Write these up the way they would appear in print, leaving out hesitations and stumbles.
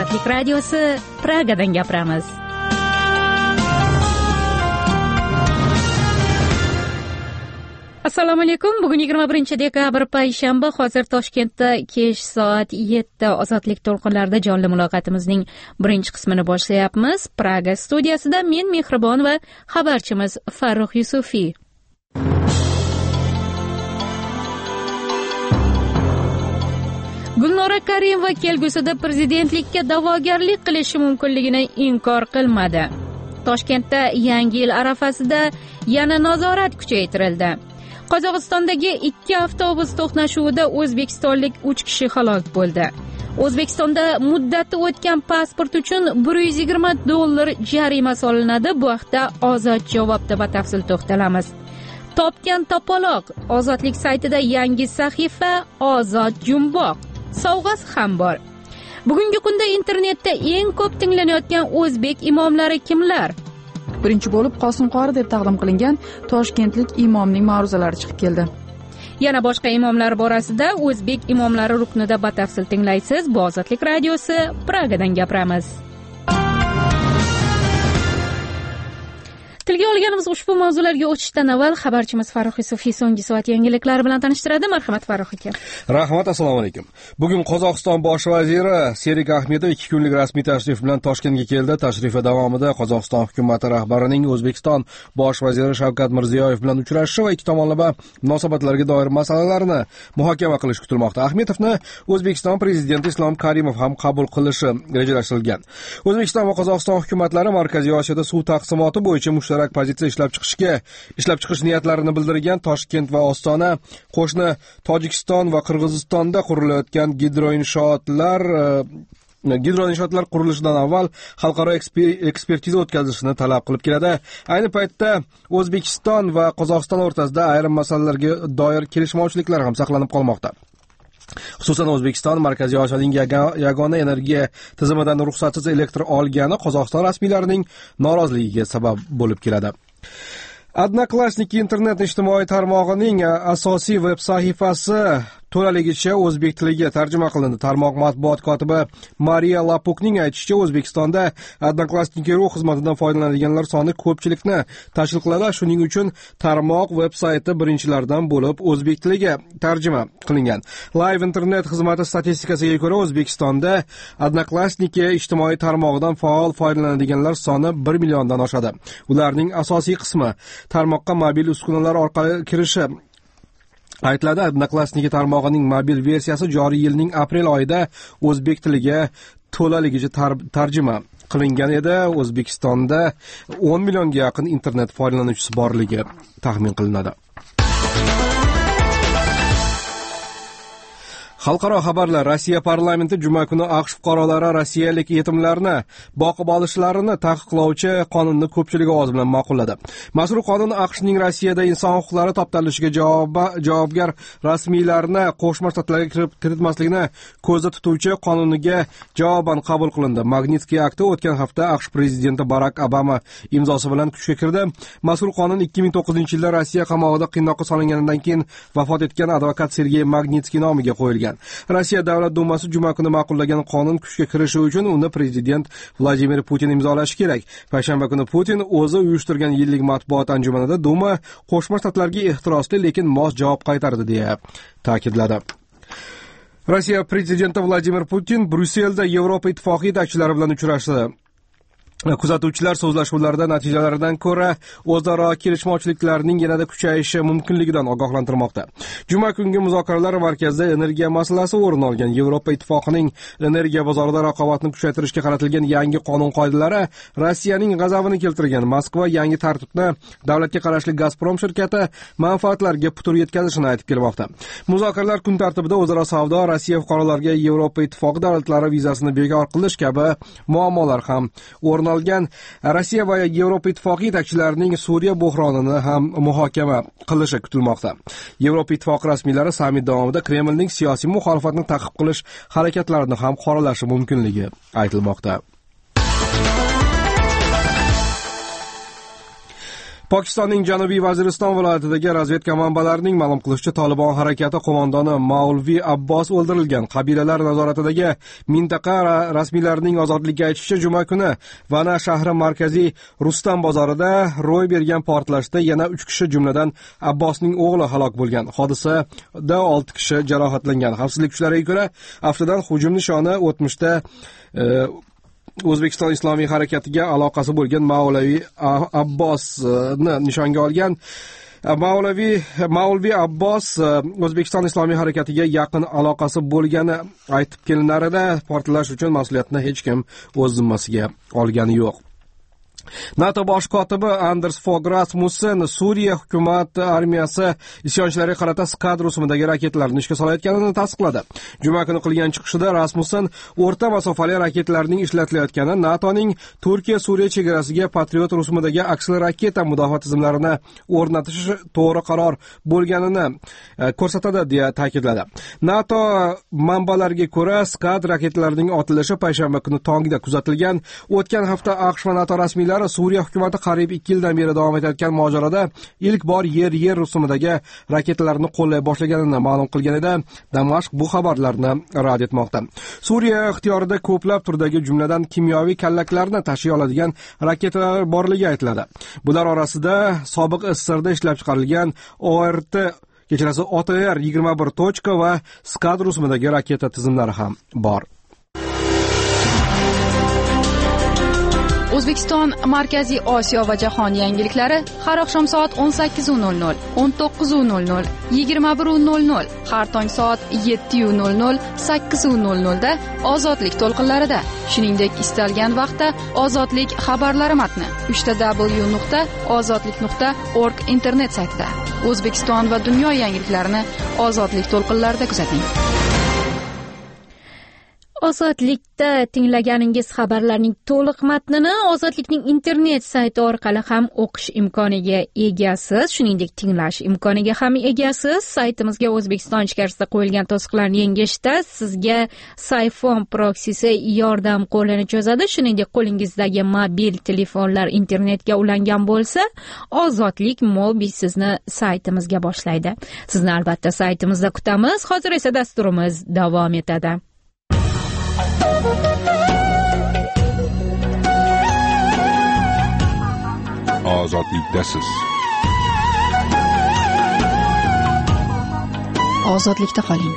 Ozodlik radiosi Pragadan gapiramiz. Assalomu alaykum. Bugun 21 dekabr payshanba. Hozir Toshkentda kech soat 7. Ozodlik to'lqinlarida jonli muloqotimizning birinchi qismini boshlayapmiz. Praga studiyasida men Mehribon va xabarchimiz Farruh Yusufiy. Gulnora Karimova kelgusida prezidentlikka da'vogarlik qilishi mumkinligini inkor qilmadi. Toshkentda yangi yil arafasida yana nazorat kuchaytirildi. Qozog'istondagi 2 avtobus to'qnashuvida o'zbekistonlik 3 kishi halok bo'ldi. O'zbekistonda muddati o'tgan pasport uchun $120 jarima solinadi. Bu haqda Ozod javobda batafsil to'xtalamiz. Topgan topaloq. Ozodlik saytida yangi sahifa Ozod jumboq. Sovg'asi ham bor. Bugungi kunda internetda eng ko'p tinglanayotgan o'zbek imomlari kimlar? Birinchi bo'lib Qosim qori deb taqdim qilingan toshkentlik imomning ma'ruzalari chiqib keldi. Yana boshqa imomlar borasida o'zbek imomlari ruknida batafsil tinglaysiz. Bu Ozodlik radiosi Pragadan gapiramiz. Tilga olganimiz ushbu mavzularga o'tishdan avval xabarchimiz Farruh Yusufiy so'nggi soat yangiliklari bilan tanishtiradi. Marhamat Farruh aka. Rahmat, assalomu alaykum. Bugun Qozog'iston bosh vaziri Serik Ahmedov 2 kunlik rasmiy tashrif bilan Toshkentga keldi. Tashrifi davomida Qozog'iston hukumati rahbarining O'zbekiston bosh vaziri Shavkat Mirziyoyev bilan uchrashishi va ikki tomonlama munosabatlarga doir masalalarni muhokama qilish kutilmoqda. Ahmedovni O'zbekiston prezidenti Islom Karimov ham qabul qilishi rejalashtirilgan. O'zbekiston va Qozog'iston hukumatlari Markaziy Osiyoda suv taqsimoti bo'yicha mushtarak pozitsiya ishlab chiqish niyatlarini bildirgan. Toshkent va Ostona qo'shni Tojikiston va Qirg'izistonda qurilayotgan gidroinshootlar qurilishidan avval xalqaro ekspertiza o'tkazilishini talab qilib keladi. Ayni paytda O'zbekiston va Qozog'iston o'rtasida ayrim masalalarga doir kelishmovchiliklar ham saqlanib qolmoqda. Xususan O'zbekiston Markaziy Osiyoning yagona energiya tizimidan ruxsatsiz elektr olgani Qozog'iston rasmiylarining noroziligiga sabab bo'lib keladi. Odnoklassniki internet ijtimoiy tarmog'ining asosiy veb sahifasi to'laligicha o'zbek tiliga tarjima qilindi. Tarmoq matbuot kotibi Mariya Lapukning aytishicha, O'zbekistonda Odnoklassniki.ru xizmatidan foydalanadiganlar soni ko'pchilikni tashkil qiladi. Shuning uchun tarmoq veb-sayti birinchilardan bo'lib o'zbek tiliga tarjima qilingan. Live internet xizmati statistikasiga ko'ra, O'zbekistonda Odnoklassniki ijtimoiy tarmog'idan faol foydalanadiganlar soni 1 milliondan oshadi. Ularning asosiy qismi tarmoqqa mobil uskunalar orqali kirishi aytiladi. Odnoklassniki tarmog'ining mobil versiyasi joriy yilning aprel oyida o'zbek tiliga to'laligicha tarjima qilingan edi. O'zbekistonda 10 millionga yaqin internet foydalanuvchisi borligi taxmin qilinadi. Xalqaro xabarlar. Rossiya parlamenti juma kuni AQSh fuqarolari rossiyalik yetimlarni boqib olishlarini taqiqlovchi qonunni ko'pchilik ovoz bilan ma'qulladi. Mazkur qonun AQShning Rossiyada inson huquqlari toptalinishiga javobgar rasmiylarni Qo'shma Shtatlarga kiritmaslikni ko'zda tutuvchi qonuniga javoban qabul qilindi. Magnitskiy akti o'tgan hafta AQSh prezidenti Barak Obama imzosi bilan kuchga kirdi. Mazkur qonun 2009-yilda Rossiya qamoqida qiynoqqa solinganidan keyin vafot etgan advokat Sergey Magnitskiy nomiga qo'yilgan. Rossiya Davlat dumasi juma kuni ma'qullagan qonun kuchga kirishi uchun uni prezident Vladimir Putin imzolashi kerak. Payshanba kuni Putin o'zi uyushtirgan yillik matbuot anjumanida Duma Qo'shma Shtatlarga ehtirosli, lekin mos javob qaytardi deya ta'kidladi. Rossiya prezidenti Vladimir Putin Bryusselda Yevropa ittifoqi yetakchilari bilan uchrashdi. Kuzatuvchilar so'zlashuvlarda natijalaridan ko'ra o'zaro kelishmovchiliklarning yanada kuchayishi mumkinligidan ogohlantirmoqda. Juma kungi muzokaralar markazida energiya masalasi o'rin olgan. Yevropa ittifoqining energiya bozorida raqobatni kuchaytirishga qaratilgan yangi qonun-qoidalari Rossiyaning g'azabini keltirgan. Moskva yangi tartibni davlatga qarashli Gazprom shirkati manfaatlariga putur yetkazishini aytib kelmoqda. Muzokaralar kun tartibida o'zaro savdo, Rossiya fuqarolariga Yevropa ittifoqi davlatlari vizasini bekor qilish kabi muammolar ham o'rin olgan. Rossiya va Yevropa ittifoqi yetakchilarining Suriya bo'hronini ham muhokama qilishi kutilmoqda. Yevropa ittifoqi rasmiylari sammit davomida Kremlning siyosiy muxolifatni ta'qib qilish harakatlarini ham qoralashi mumkinligi aytilmoqda. Pokistonning Janubiy Vaziriston viloyatidagi razvedka manbalarining ma'lum qilishicha, Tolibon harakati qo'mondoni Maulvi Abbos o'ldirilgan. Qabilalar nazoratidagi mintaqa rasmiylarining ozodlikka aytishicha, juma kuni Vana shahri markaziy Rustam bozorida ro'y bergan portlashda yana 3 kishi, jumladan Abbosning o'g'li halok bo'lgan. Hodisada 6 kishi jarohatlangan. Xavfsizlik kuchlariga ko'ra, aftidan hujum nishoni o'tmishda O'zbekiston Islomiy harakatiga aloqasi bo'lgan Maulaviy Abbosni nishonga olgan. Maulvi Abbos O'zbekiston Islomiy harakatiga yaqin aloqasi bo'lgani aytib kelinarida, portlash uchun mas'uliyatni hech kim o'z zimmasiga olgani yo'q. NATO bosh kotibi Anders Fogh Rasmussen Suriya hukumat armiyasi isyonchilarga qarata Scad rusumidagi raketalarni ishga solayotganini tasdiqladi. Juma kuni qilgan chiqishida Rasmussen o'rta masofali raketalarning ishlatilayotgani, NATOning Turkiya-Suriya chegarasiga Patriot rusumidagi aksli raketa mudofaa tizimlarini o'rnatish to'g'ri qaror bo'lganini ko'rsatadi deya ta'kidladi. NATO manbalariga ko'ra, Scad raketalarining otilishi payshanba kuni tongda kuzatilgan. O'tgan hafta AQSh va NATO rasmiylari Suriya hukumati qariyb 2 yildan beri davom etayotgan mojaroda ilk bor yer rusumidagi raketalarni qo'llay boshlaganini ma'lum qilgan edi. Damashq bu xabarlarni rad etmoqda. Suriya ixtiyorida ko'plab turdagi, jumladan kimyoviy kallaklarni tashiy oladigan raketalar borligi aytiladi. Bular orasida sobiq SSRda ishlab chiqarilgan OTR 21 va Scad rusumidagi raketa tizimlari ham bor. O'zbekiston, Markaziy Osiyo va jahon yangiliklari har oqshom soat 18:00, 19:00, 21:00, har tong soat 7:00, 8:00 da Ozodlik to'lqinlarida. Shuningdek, istalgan vaqtda Ozodlik xabarlari matni www.ozodlik.org internet saytida. O'zbekiston va dunyo yangiliklarini Ozodlik to'lqinlarida kuzating. Ozodlikda tinglaganingiz xabarlarning to'liq matnini Ozodlikning internet sayti orqali ham o'qish imkoniga egasiz, shuningdek tinglash imkoniga ham egasiz. Saytimizga O'zbekiston ichkarisida qo'yilgan to'siqlarni yengishda sizga Sayfon proksisi yordam qo'lini cho'zadi. Shuningdek, qo'lingizdagi mobil telefonlar internetga ulangan bo'lsa, Ozodlik mobil sizni saytimizga boshlaydi. Sizni albatta saytimizda kutamiz. Hozir esa dasturimiz davom etadi. Ozodlikdasiz. Ozodlikda qoling.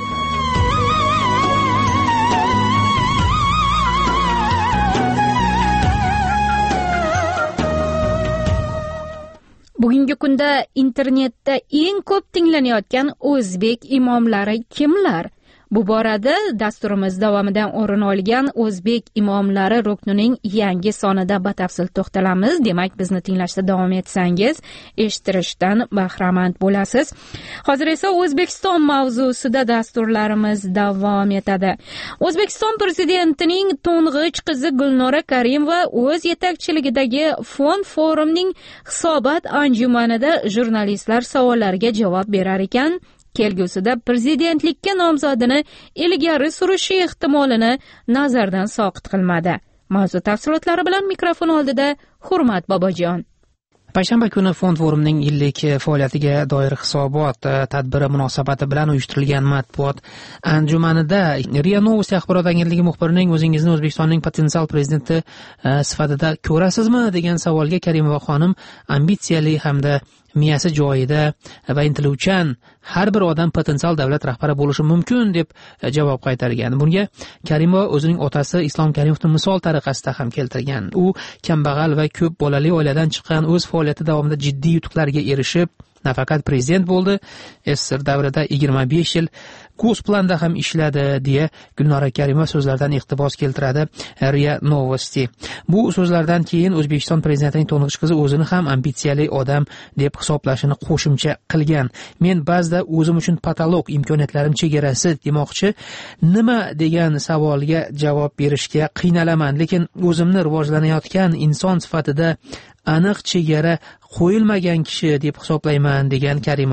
Bugungi kunda internetda eng ko'p tinglanayotgan o'zbek imomlari kimlar? Bu borada dasturimiz davomidan o'rin olgan o'zbek imomlari ruknining yangi sonida batafsil to'xtalamiz. Demak, bizni tinglashda davom etsangiz, eshittirishdan bahramand bo'lasiz. Hozir esa O'zbekiston mavzusida dasturlarimiz davom etadi. O'zbekiston prezidentining to'ng'ich qizi Gulnora Karimova o'z yetakchiligidagi Fond forumning hisobot anjumanida jurnalistlar savollariga javob berar ekan, kelgusida prezidentlikka nomzodini ilgari surishi ehtimolini nazardan soqit qilmadi. Mavzu tafsilotlari bilan mikrofon oldida Hurmat Bobojon. Payshanba kuni Fond forumining yillik faoliyatiga doir hisobot tadbiri munosabati bilan uyushtirilgan matbuot anjumanida RIA Novosti axborot agentligi muxbirining o'zingizni O'zbekistonning potensial prezidenti sifatida ko'rasizmi degan savolga Karimova xonim ambitsiyali hamda miyasi joyida va intiluvchan har bir odam potensial davlat rahbari bo'lishi mumkin deb javob qaytargan. Bunga Karimova o'zining otasi Islom Karimovni misol tariqasida ham keltirgan. U kambag'al va ko'p bolali oiladan chiqqan, o'z faoliyati davomida jiddiy yutuqlarga erishib, nafaqat prezident bo'ldi, SSR davrida 25 yil Go'splanda ham ishladi deya Gulnora Karimova so'zlaridan iqtibos keltiradi RIA Novosti. Bu so'zlardan keyin O'zbekiston prezidentining to'ng'ich qizi o'zini ham ambitsiyali odam deb hisoblashini qo'shimcha qilgan. Men ba'zida o'zim uchun patolog, imkoniyatlarim chegarasi demoqchi, nima degan savolga javob berishga qiynalaman, lekin o'zimni rivojlanayotgan inson sifatida aniq chegara qo'yilmagan kishi deb hisoblayman degan Karimova.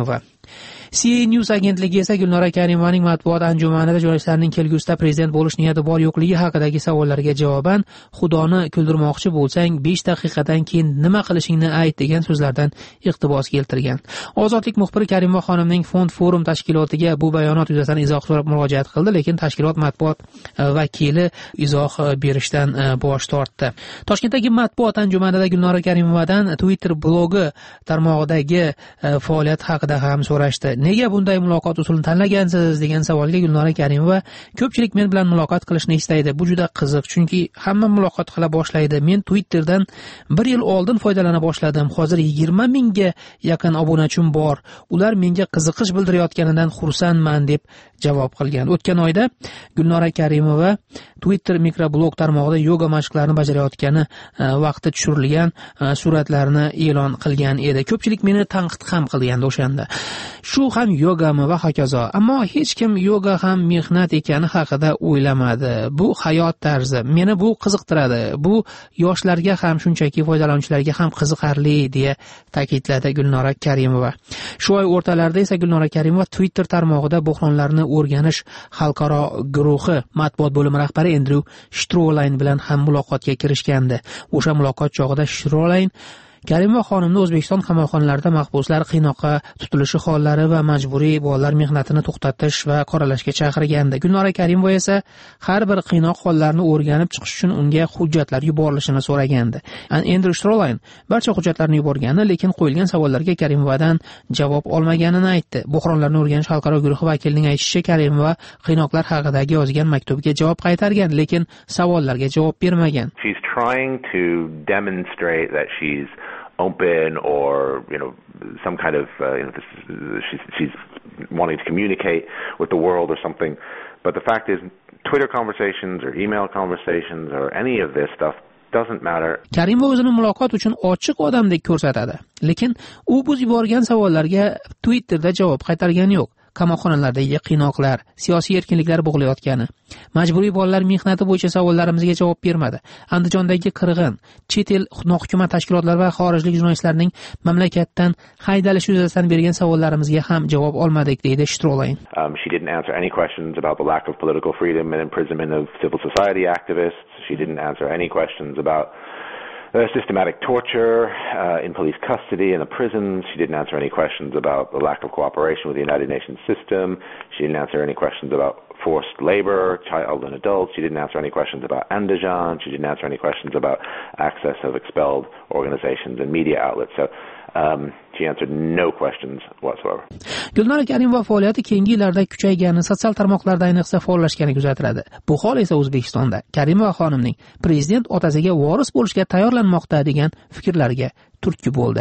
CNN News agentligi esa Gulnora Karimovaning matbuot anjumanida jurnalistlarning kelgusida prezident bo'lish niyati bor yo'qligi haqidagi savollarga javoban Xudoni kuldirmoqchi bo'lsang 5 daqiqadan keyin nima qilishingni ayt degan so'zlardan iqtibos keltirgan. Ozodlik muxbiri Karimova xonimning Fond Forum tashkilotiga bu bayonot yuzasidan izoh so'rab murojaat qildi, lekin tashkilot matbuot vakili izoh berishdan bosh tortdi. Toshkentdagi matbuot anjumanida Gulnora Karimovadan Twitter blogi tarmog'idagi faoliyat haqida ham so'rashdi. Nega bunday muloqot usulini tanlagansiz degan savolga Gulnora Karimova ko'pchilik men bilan muloqot qilishni istaydi. Bu juda qiziq, chunki hamma muloqot qila boshlaydi. Men Twitterdan 1 yil oldin foydalana boshladim. Hozir 20 mingga yaqin obunachim bor. Ular menga qiziqish bildirayotganidan xursandman deb javob qilgan. O'tgan oyda Gulnora Karimova Twitter mikroblog tarmog'ida yoga mashqlarini bajarayotgani vaqti tushirilgan suratlarni e'lon qilgan edi. Ko'pchilik meni tanqid ham qilgandi o'shanda. Shu ham yogami va hokazo. Ammo hech kim yoga ham mehnat ekani haqida o'ylamadi. Bu hayot tarzi. Meni bu qiziqtiradi. Bu yoshlarga ham shunchaki foydalanuvchilarga ham qiziqarli deya ta'kidladi Gulnora Karimova. Shu oy o'rtalarida esa Gulnora Karimova Twitter tarmog'ida bo'hronlarni o'rganish xalqaro guruhi matbuot bo'limi rahbari Andrew Strolein bilan ham muloqotga kirishgandi. O'sha muloqot chog'ida Strolein Karimova xonimni O'zbekiston qamoqxonalarida mahbuslar qiynoqqa tutilishi hollari va majburiy bolalar mehnatini to'xtatish va qoralashga chaqirgandi. Gulnora Karimova esa har bir qiynoq hollarini o'rganib chiqish uchun unga hujjatlar yuborilishini so'ragandi. Andrew Strolein barcha hujjatlarni yuborgani, lekin qo'yilgan savollarga Karimovadan javob olmaganini aytdi. Bo'hronlarni o'rganish xalqaro guruhi vakilining aytishicha, Karimova qiynoqlar haqidagi yozgan maktubiga javob qaytargan, lekin savollarga javob bermagan. She's trying to demonstrate that she's open or some kind of she's wanting to communicate with the world or something, but the fact is Twitter conversations or email conversations or any of this stuff doesn't matter. Karimova o'zini muloqot uchun ochiq odamdek ko'rsatadi, lekin u biz yuborgan savollarga Twitterda javob qaytargani yo'q. Qamoqxonalardagi qiynoqlar, siyosiy erkinliklar bog'layotgani, majburiy bolalar mehnati bo'yicha savollarimizga javob bermadi. Andijondagi qirg'in, chet el nohukumat tashkilotlari va xorijlik jurnalistlarning mamlakatdan haydalishi yuzasidan bergan savollarimizga ham javob olmadik, deydi Strolein. She didn't answer any questions about the lack of political freedom and imprisonment of civil society activists. She didn't answer any questions about systematic torture in police custody in the prisons. She didn't answer any questions about the lack of cooperation with the United Nations system. She didn't answer any questions about forced labor, child and adults. She didn't answer any questions about Andijan. She didn't answer any questions about access of expelled organizations and media outlets. So she answered no questions whatsoever. Gulnora Karimova faoliyati keyingi yillarda kuchaygani, sotsial tarmoqlarda ayniqsa faollashgani kuzatiladi. Bu hol esa O'zbekistonda Karimova xonimning prezident otasiga voris bo'lishga tayyorlanmoqda degan fikrlarga turtki bo'ldi.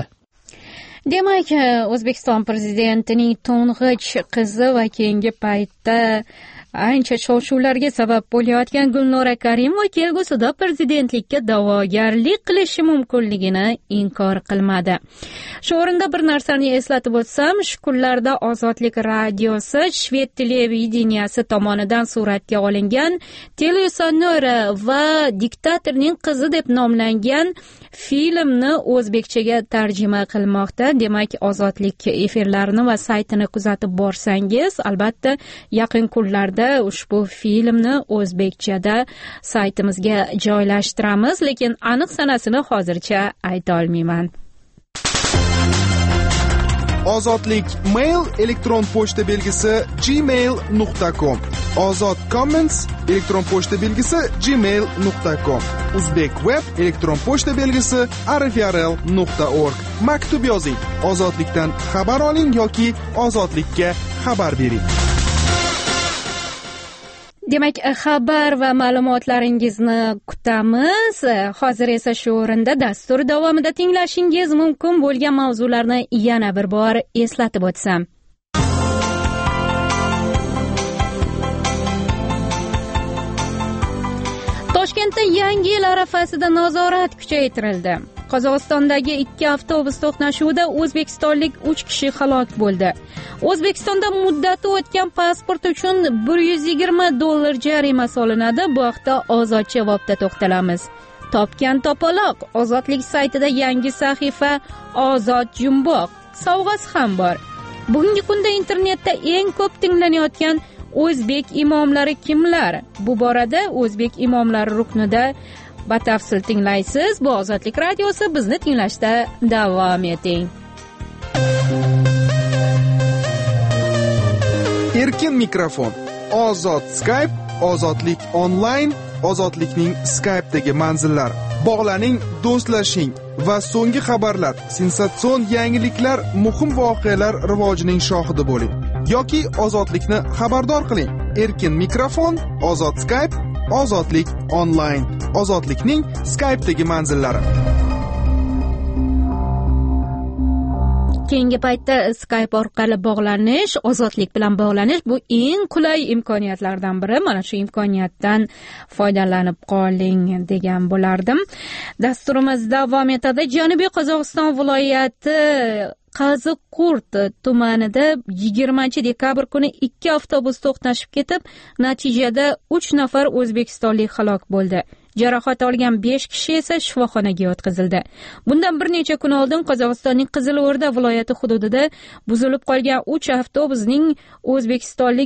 Demak, O'zbekiston prezidentining to'ng'ich qizi va keyingi paytda ancha shov-shuvlarga sabab bo'layotgan Gulnora Karimova kelgusida prezidentlikka da'vogarlik qilishi mumkinligini inkor qilmadi. Shu o'rinda bir narsani eslatib o'tsam, shu kunlarda Ozodlik radiosi shved televideniyasi tomonidan suratga olingan Telesonora va diktatorning qizi deb nomlangan filmni o'zbekchaga tarjima qilmoqda. Demak, Ozodlik efirlarini va saytini kuzatib borsangiz, albatta yaqin kunlarda ushbu filmni o'zbekchada saytimizga joylashtiramiz, lekin aniq sanasini hozircha ayta olmayman. Ozodlik mail elektron pochta belgisi gmail.com. Ozod comments elektron pochta belgisi gmail.com. Uzbek web elektron pochta belgisi arifrl.org. Maktub yozing. Ozodlikdan xabar oling yoki ozodlikka xabar bering. Demak, xabar va ma'lumotlaringizni kutamiz. Hozir esa shu o'rinda dastur davomida tinglashingiz mumkin bo'lgan mavzularni yana bir bor eslatib o'tsam. Toshkentda yangi yil arafasida nazorat kuchaytirildi. Qozog'istondagi 2 avtobus to'qnashuvida o'zbekistonlik 3 kishi halok bo'ldi. O'zbekistonda muddati o'tgan pasport uchun $120 jarima solinadi. Bu haqda Ozod javobda to'xtalamiz. Topgan topaloq. Ozodlik saytida yangi sahifa Ozod jumboq. Sovg'asi ham bor. bugungi kunda internetda eng ko'p tinglanayotgan o'zbek imomlari kimlar? Bu borada o'zbek imomlari ruknida batafsil tinglaysiz. Bu Ozodlik radiosi, bizni tinglashda davom eting. Erkin mikrofon, ozod Skype, ozodlik onlayn, ozodlikning Skype'dagi manzillari. Bog'laning, do'stlashing va so'nggi xabarlar, sensatsion yangiliklar, muhim voqealar rivojining shohidi bo'ling yoki ozodlikni xabardor qiling. Erkin mikrofon, ozod Skype, ozodlik onlayn, ozodlikning Skype'dagi manzillari. Keyingi paytda Skype orqali bog'lanish, ozodlik bilan bog'lanish bu eng qulay imkoniyatlardan biri. Mana shu imkoniyatdan foydalanib qoling degan bo'lardim. Dasturimiz davom etadi. Janubiy Qozog'iston viloyati Qaziqurt tumanida 20-dekabr kuni 2 avtobus to'qnashib ketib, natijada 3 nafar o'zbekistonlik halok bo'ldi. Jarohat olgan 5 kishi esa shifoxonaga yotqizildi. Bundan bir necha kun oldin Qozog'istonning Qizilo'rda viloyati hududida buzilib qolgan 3 avtobusning o'zbekistonlik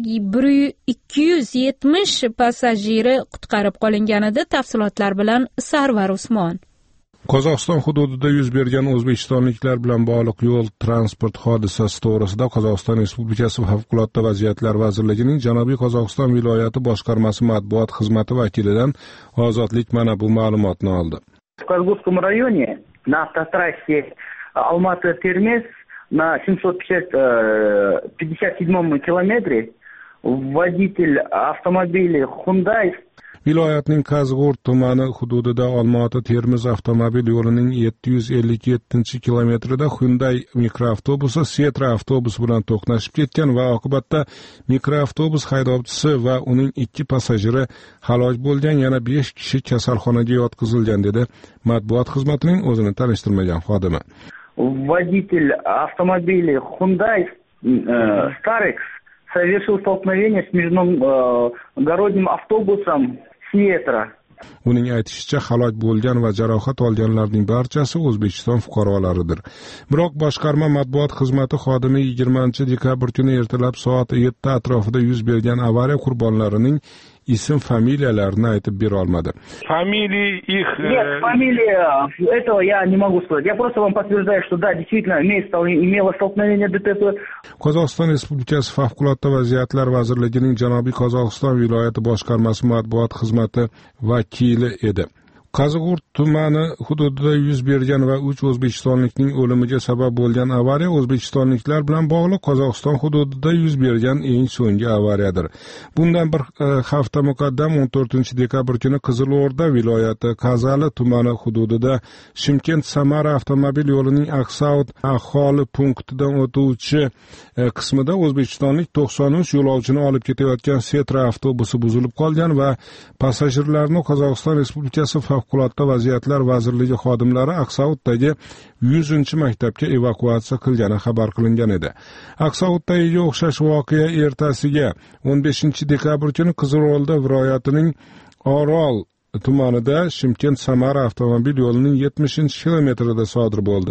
270 passajiri qutqarib qolinganida. Tafsilotlar bilan Sarvar Usmon. Qozog'iston hududida yuz bergan o'zbekistonliklar bilan bog'liq yo'l transport hodisasi to'g'risida Qozog'iston Respublikasi Favqulodda vaziyatlar vazirligining Janubiy Qozog'iston viloyati boshqarmasi matbuot xizmati vakilidan Ozodlik mana bu ma'lumotni oldi. В Казгутском районе на автотрассе Алматы-Термез на 757 километре водитель автомобиля Hyundai Viloyatning Qaziqurt tumani hududida Olmaota-Termiz avtomobil yo'lining 757-kilometrida Hyundai mikroavtobusi Setra avtobusi bilan to'qnashib ketgan va oqibatda mikroavtobus haydovchisi va uning 2 passajiri halok bo'lgan, yana 5 kishi kasalxonaga yotqizilgan dedi matbuot xizmatining o'zini tanishtirmagan xodimi. Водитель автомобиля Hyundai Starex совершил столкновение с междугородним автобусом Сиетра. Uning aytishicha, halok bo'lgan va jarohat olganlarning barchasi O'zbekiston fuqarolaridir. Biroq boshqarma matbuot xizmati xodimi 20-dekabr kuni ertalab soat 7 atrofida yuz bergan avariya qurbonlarining ism familiyalarini aytib bera olmadi. Фамилии их... Нет, фамилии этого я не могу сказать. Я просто вам подтверждаю, что да, действительно имело столкновение ДТП. Qozog'iston Respublikasi Favqulodda vaziyatlar vazirligining Janubiy Qozog'iston viloyati boshqarmasi matbuot xizmati vakili edi. Qaziqurt tumani hududida yuz bergan va 3 o'zbekistonlikning o'limiga sabab bo'lgan avariya o'zbekistonliklar bilan bog'liq Qozog'iston hududida yuz bergan eng so'nggi avariyadir. Bundan bir hafta muqaddam 14-dekabr kuni Qizilo'rda viloyati Qazali tumani hududida Shimkent-Samara avtomobil yo'lining Aqsaut aholi punktidan o'tuvchi qismida o'zbekistonlik 93 yo'lovchini olib ketayotgan Setra avtobusi buzilib qolgan va passajirlarni Qozog'iston Respublikasi Favqulodda vaziyatlar vazirligi xodimlari Aqsautdagi 100-maktabga evakuatsiya qilgani xabar qilingan edi. Aqsautdagi o'xshash voqea ertasiga 15-dekabr kuni Qizilo'rda viloyatining Orol tumanida Shimkent-Samara avtomobil yo'lining 70-kilometrida sodir bo'ldi.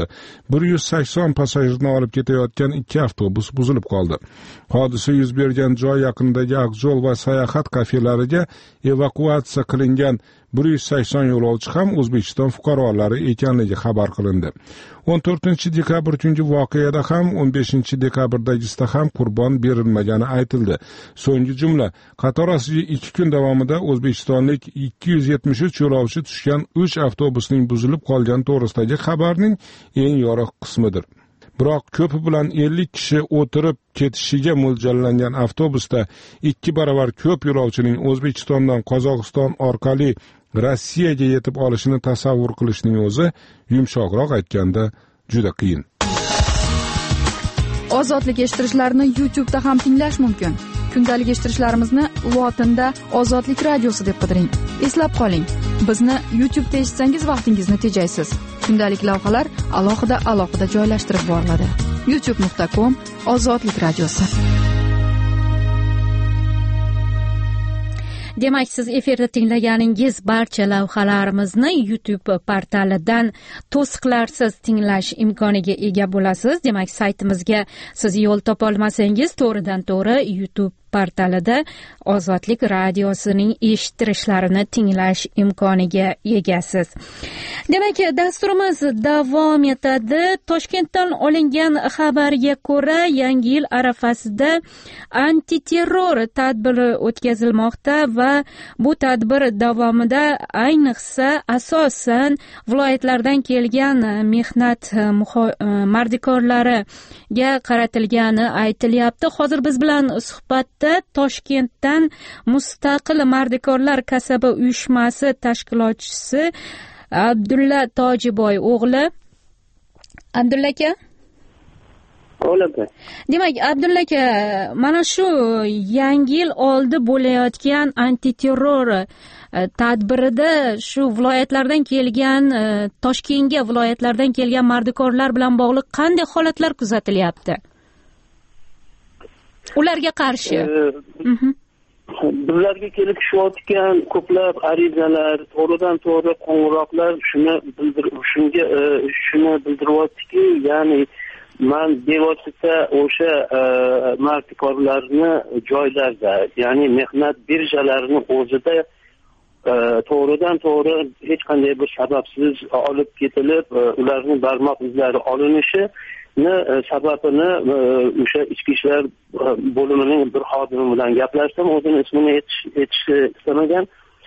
180 passajirni olib ketayotgan 2 avtobus buzilib qoldi. Hodisa yuz bergan joy yaqinidagi Aqjo'l va sayohat kafelariga evakuatsiya qilingan 180 yo'lovchi ham O'zbekiston fuqarolari ekanligi xabar qilindi. 14-dekabr kungi voqeada ham 15-dekabrdagisida ham qurbon berilmagani aytildi. So'nggi jumla, qatorasiga 2 kun davomida o'zbekistonlik 273 yo'lovchi tushgan 3 avtobusning buzilib qolgani to'g'risidagi xabarning eng yorug' qismidir. Biroq ko'pi bilan 50 kishi o'tirib ketishiga mo'ljallangan avtobusda 2 barobar ko'p yo'lovchining O'zbekistondan Qozog'iston orqali Rossiyaga yetib olishini tasavvur qilishning o'zi yumshoqroq aytganda juda qiyin. Ozodlik eshittirishlarni YouTube'da ham tinglash mumkin. Kundalik eshittirishlarimizni lotinda Ozodlik radiosi deb qidiring. Eslab qoling, bizni YouTube'da eshitsangiz vaqtingizni tejaysiz. Kundalik lavhalar alohida joylashtirib boriladi. youtube.com Ozodlik radiosi. Demak, siz efirda tinglaganingiz barcha lavhalarimizni YouTube portalidan to'siqlarsiz tinglash imkoniga ega bo'lasiz. Demak, saytimizga siz yo'l topolmasangiz, to'g'ridan-to'g'ri YouTube portalida Ozodlik radiosining eshittirishlarini tinglash imkoniga egasiz. Demak, dasturimiz davom etadi. Toshkentdan olingan xabarga ko'ra, Yangi yil arafasida antiterror tadbiri o'tkazilmoqda va bu tadbir davomida ayniqsa asosan viloyatlardan kelgan mehnat mardikorlariga qaratilgani aytilyapti. Hozir biz bilan suhbatda Toshkentdan Mustaqil mardikorlar kasaba uyushmasi tashkilotchisi Abdulla Tojiboy o'g'li. Abdulla aka. Demak, Abdulla aka, mana shu Yangi yil oldi bo'layotgan antiterror tadbirida shu viloyatlardan kelgan, Toshkentga viloyatlardan kelgan mardikorlar bilan bog'liq qanday holatlar kuzatilyapti? Ularga qarshi bizlarga kelib tushayotgan ko'plab arizalar, to'g'ridan-to'g'ri qo'ng'iroqlar shuni bildiryaptiki, ya'ni man bevosita o'sha mardikorlarni joylarda, ya'ni mehnat birjalarini o'zida to'g'ridan-to'g'ri hech qanday bir sababsiz olib ketilib, ularning barmoq izlari olinishi sababini o'sha ichki ishlar bo'limining bir xodimi bilan gaplashdim. O'zini ismini aytishni istamagan.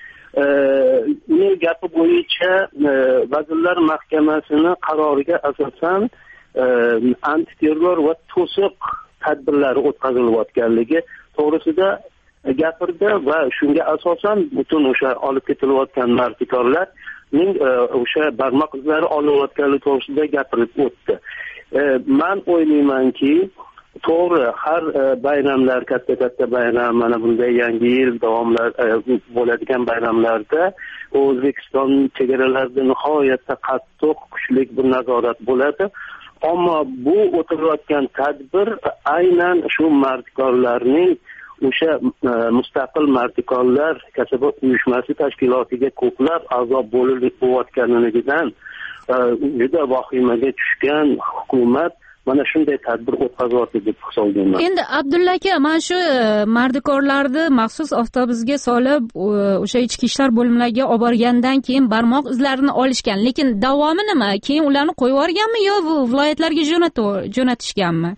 Uning gapi bo'yicha Vazirlar Mahkamasining qaroriga asosan antiterror va to'siq tadbirlari o'tkazilayotganligi to'g'risida gapirdi va shunga asosan butun o'sha olib ketilayotgan mardikorlarning o'sha barmoq izlari olinayotganligi to'g'risida gapirib o'tdi. Man o'ylaymanki, to'g'ri, har bayramlar, katta bayram, mana bunday yangi yil davomlar bo'ladigan bayramlarda O'zbekiston chegaralarida nihoyatda qattiq, kuchli bir nazorat bo'ladi. Ammo bu o'tilayotgan tadbir aynan shu mardikorlarning o'sha Mustaqil mardikorlar kasaba uyushmasi tashkilotiga ko'plab a'zo bo'layotganligidan juda vahimaga tushgan hukumat mana shunday tadbir o'tkazayapti deb hisoblayman. Endi Abdulla aka, mana shu mardikorlarni maxsus avtobusga solib o'sha ichki ishlar bo'limlariga olib borgandan keyin barmoq izlarini olishgan, lekin davomi nima? Keyin ularni qo'yib yuborganmi yo viloyatlarga jo'natishganmi?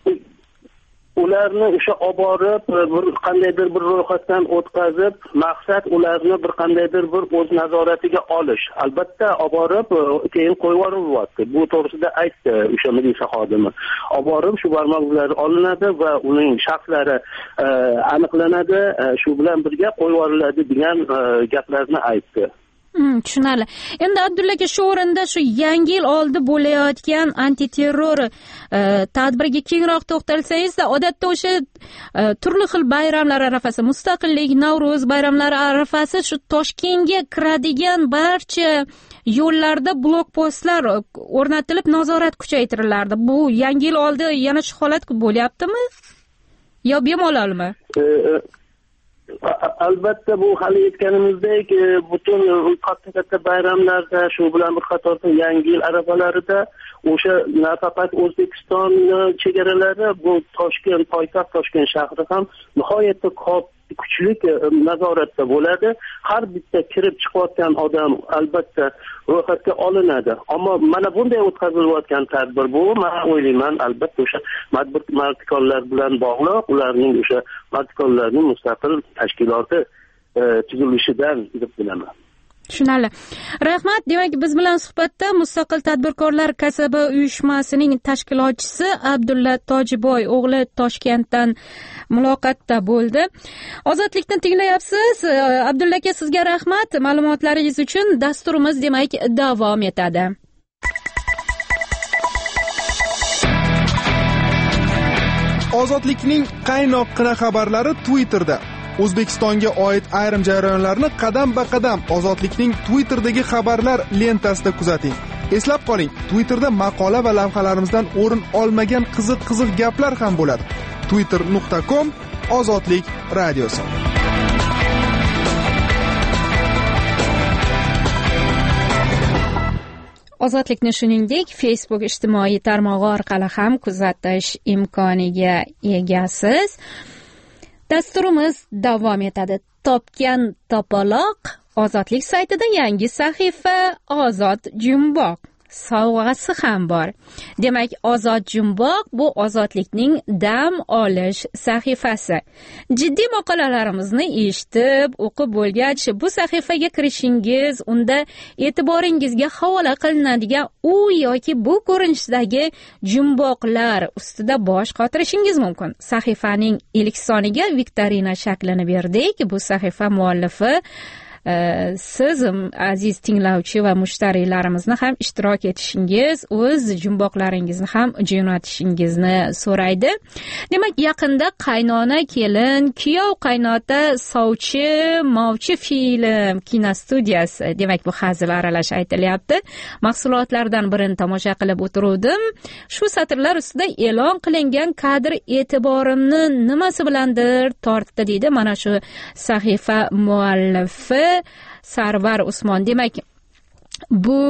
Ularni o'sha olib borib, bir qandaydir bir ro'yxatdan o'tkazib, maqsad ularni bir qandaydir bir o'z nazoratiga olish. Albatta olib borib, keyin qo'yib yuboryapti. Bu to'g'risida aytdi o'sha militsiya xodimi. Olib borib, shu barmoq izlari olinadi va uning shaxslari aniqlanadi, shu bilan birga qo'yib yuboriladi degan gaplarni aytdi. Tushunarli. Endi Abdulla aka, shu o'rinda shu Yangi yil oldi bo'layotgan antiterror tadbiriga kengroq to'xtalsangizda, odatda o'sha turli xil bayramlar arafasi, Mustaqillik, Navro'z bayramlari arafasi shu Toshkentga kiradigan barcha yo'llarda blokpostlar o'rnatilib, nazorat kuchaytirilardi. Bu Yangi yil oldi yana shu holat bo'lyaptimi? Yo bemalolmi? Albatta, bu hali aytganimizdek, butun katta bayramlarda, shu bilan bir qatorda Yangi yil arafalarida o'sha nafaqat O'zbekiston chegaralari, bu Toshkent, poytaxt Toshkent shahri ham nihoyatda kuchli nazoratda bo'ladi. Har bitta kirib chiqayotgan odam albatta ro'yxatga olinadi. Ammo mana bunday o'tkazilayotgan tadbir bu, men o'ylayman, albatta o'sha mardikorlar bilan bog'liq, ularning o'sha mardikorlarning mustaqil tashkiloti tuzilishidan deb bilaman. Tushunarli. Rahmat. Demak, biz bilan suhbatda Mustaqil tadbirkorlar kasaba uyushmasining tashkilotchisi Abdulla Tojiboy o'g'li Toshkentdan muloqotda bo'ldi. Ozodlikni tinglayapsiz. Abdulla aka, sizga rahmat ma'lumotlaringiz uchun. Dasturimiz demak davom etadi. Ozodlikning qaynoqqina xabarlari Twitterda. O'zbekistonga oid ayrim jarayonlarni qadam-ba-qadam Ozodlikning Twitter'dagi xabarlar lentasida kuzating. Eslab qoling, Twitterda maqola va lavhalarimizdan o'rin olmagan qiziq gaplar ham bo'ladi. twitter.com Ozodlik radiosi. Ozodlikni shuningdek Facebook ijtimoiy tarmog'i orqali ham kuzatish imkoniga egasiz. Dasturimiz davom etadi. Topgan topaloq Ozodlik saytida yangi sahifa Ozod Jumboq sovg'asi ham bor. Demak, Ozod Jumboq bu Ozodlikning dam olish sahifasi. Jiddiy maqolalarimizni eshitib, o'qib bo'lgach, bu sahifaga kirishingiz, unda e'tiboringizga havola qilinadigan u yoki bu ko'rinishdagi jumboqlar ustida bosh qotirishingiz mumkin. Sahifaning ilk soniga viktorina shaklini berdik. Bu sahifa muallifi siz aziz tinglovchi va mushtariylarimizni ham ishtirok etishingiz, o'z jumboqlaringizni ham jo'natishingizni so'raydi. Demak, yaqinda qaynona kelin, kuyov qaynota sovchi movchi film kinostudiyasi, demak bu hazil aralash aytilyapti, mahsulotlardan birini tomosha qilib o'tiruvdim. Shu satrlar ustida e'lon qilingan kadr e'tiborimni nimasi bilandir tortdi, deydi mana shu sahifa muallifi Sarvar Usmon. Demak, bu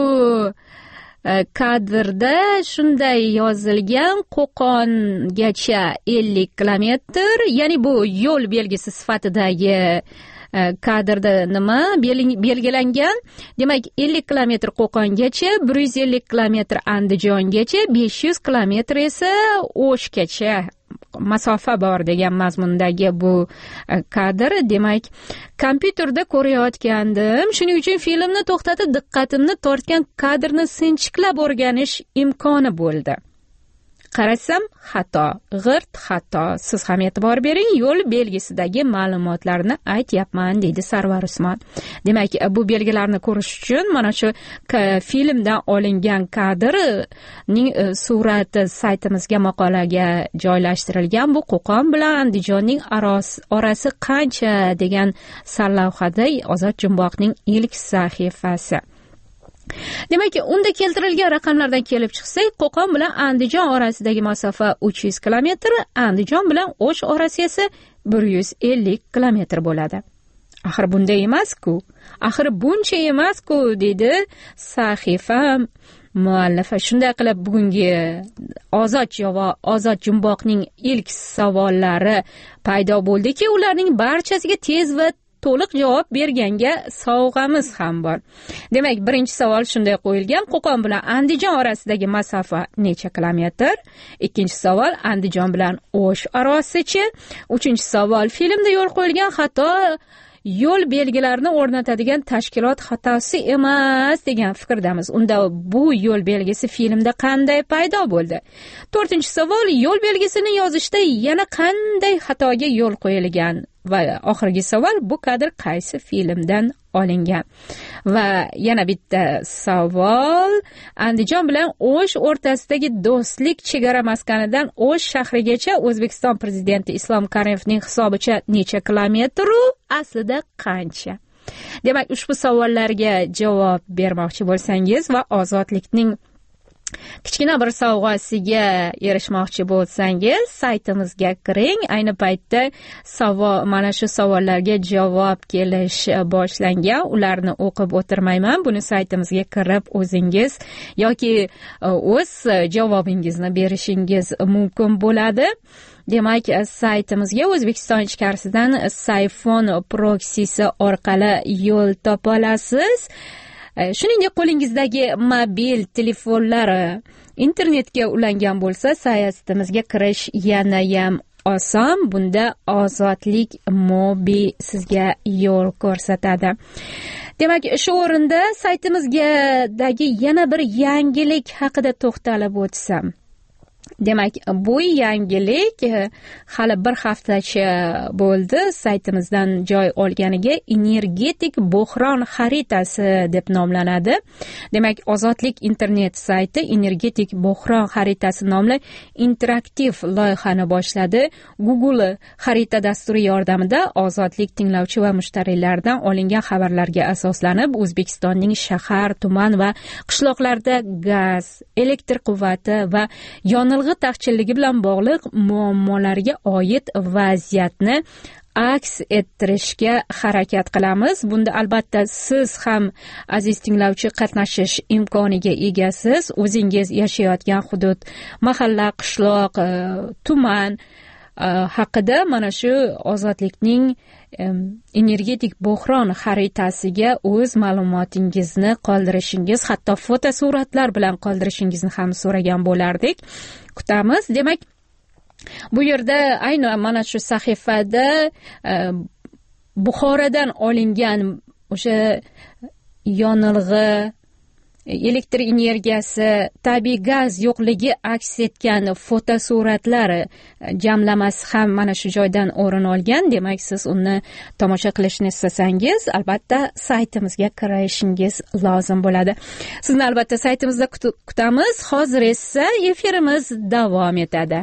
kadrda shunday yozilgan: Qo'qongacha 50 kilometr, ya'ni bu yo'l belgisi sifatidagi kadrda nima belgilangan? Demak, 50 kilometr Qo'qongacha, 150 kilometr Andijongacha, 500 kilometr esa O'shgacha masofa bor degan mazmundagi bu kadr. Demak, kompyuterda ko'rayotgandim. Shuning uchun filmni to'xtatib, diqqatimni tortgan kadrni sinchiklab o'rganish imkoni bo'ldi. Qarasam, xato, g'irt xato. Siz ham e'tibor bering, yo'l belgisidagi ma'lumotlarni aytyapman, deydi Sarvar Usmon. Demak, bu belgilarni ko'rish uchun mana shu filmdan olingan kadrning surati saytimizga maqolaga joylashtirilgan. Bu Qo'qon bilan Andijonning orasi qancha degan sarlavhada Ozod Jumboqning ilk sahifasi. Demak, unda keltirilgan raqamlardan kelib chiqsak, Qo'qon bilan Andijon orasidagi masofa 300 kilometr, Andijon bilan O'sh orasi esa 150 kilometr bo'ladi. Axir bunday emas-ku. Axir buncha emas-ku, dedi sahifa muallifi. Shunday qilib, bugungi Ozod Jumboqning ilk savollari paydo bo'ldiki, ularning barchasiga tez va to'liq javob berganga sovg'amiz ham bor. Demak, birinchi savol shunday qo'yilgan: Qo'qon bilan Andijon orasidagi masofa necha kilometr? Ikkinchi savol: Andijon bilan O'sh orasichi? Uchinchi savol: filmda yo'l qo'yilgan xato yo'l belgilarini o'rnatadigan tashkilot xatosi emas degan fikrdamiz. Unda bu yo'l belgisi filmda qanday paydo bo'ldi? To'rtinchi savol: yo'l belgisini yozishda yana qanday xatoga yo'l qo'yilgan? Va oxirgi savol: bu kadr qaysi filmdan olingan? Va yana bitta savol: Andijon bilan O'sh o'rtasidagi do'stlik chegara maskanidan O'sh shahrigacha O'zbekiston prezidenti Islom Karimovning hisobicha necha kilometr, aslida qancha? Demak, ushbu savollarga javob bermoqchi bo'lsangiz va ozodlikning kichkina bir sovg'asiga erishmoqchi bo'lsangiz, saytimizga kiring. Ayni paytda mana shu savollarga javob kelish boshlangan. Ularni o'qib o'tirmayman. Buni saytimizga kirib o'zingiz yoki o'z javobingizni berishingiz mumkin bo'ladi. Demak, saytimizga O'zbekiston ichkarisidan Sayfon proksisi orqali yo'l topa olasiz. Shuningdek, qo'lingizdagi mobil telefonlar internetga ulangan bo'lsa, saytimizga kirish yana ham oson. Bunda Ozodlik Mobi sizga yo'l ko'rsatadi. Demak, shu o'rinda saytimizga yana bir yangilik haqida to'xtalib o'tsam. Demak, bu yangilik hali bir haftacha bo'ldi saytimizdan joy olganiga energetik bo'hron xaritasi deb nomlanadi. Demak, Ozodlik internet sayti energetik bo'hron xaritasi nomli interaktiv loyihani boshladi. Google xarita dasturi yordamida Ozodlik tinglovchi va mushtariylardan olingan xabarlarga asoslanib, O'zbekistonning shahar, tuman va qishloqlarda gaz, elektr quvvati va yonilg'i taqchilligi bilan bog'liq muammolarga oid vaziyatni aks ettirishga harakat qilamiz. Bunda albatta siz ham aziz tinglovchi qatnashish imkoniga egasiz. O'zingiz yashayotgan hudud, mahalla, qishloq, tuman haqida mana shu ozodlikning energetik bo'hron xaritasiga o'z ma'lumotingizni qoldirishingiz, hatto fotosuratlar bilan qoldirishingizni ham so'ragan bo'lardik. Kutamiz. Demak, bu yerda aynan mana shu sahifada Buxorodan olingan o'sha yonilg'i, elektr energiyasi, tabiiy gaz yo'qligi aks etgan fotosuratlar jamlamasi ham mana shu joydan o'rin olgan. Demak, siz uni tomosha qilishni istasangiz, albatta saytimizga kirishingiz lozim bo'ladi. Sizni albatta saytimizda kutamiz. Hozir esa efirimiz davom etadi.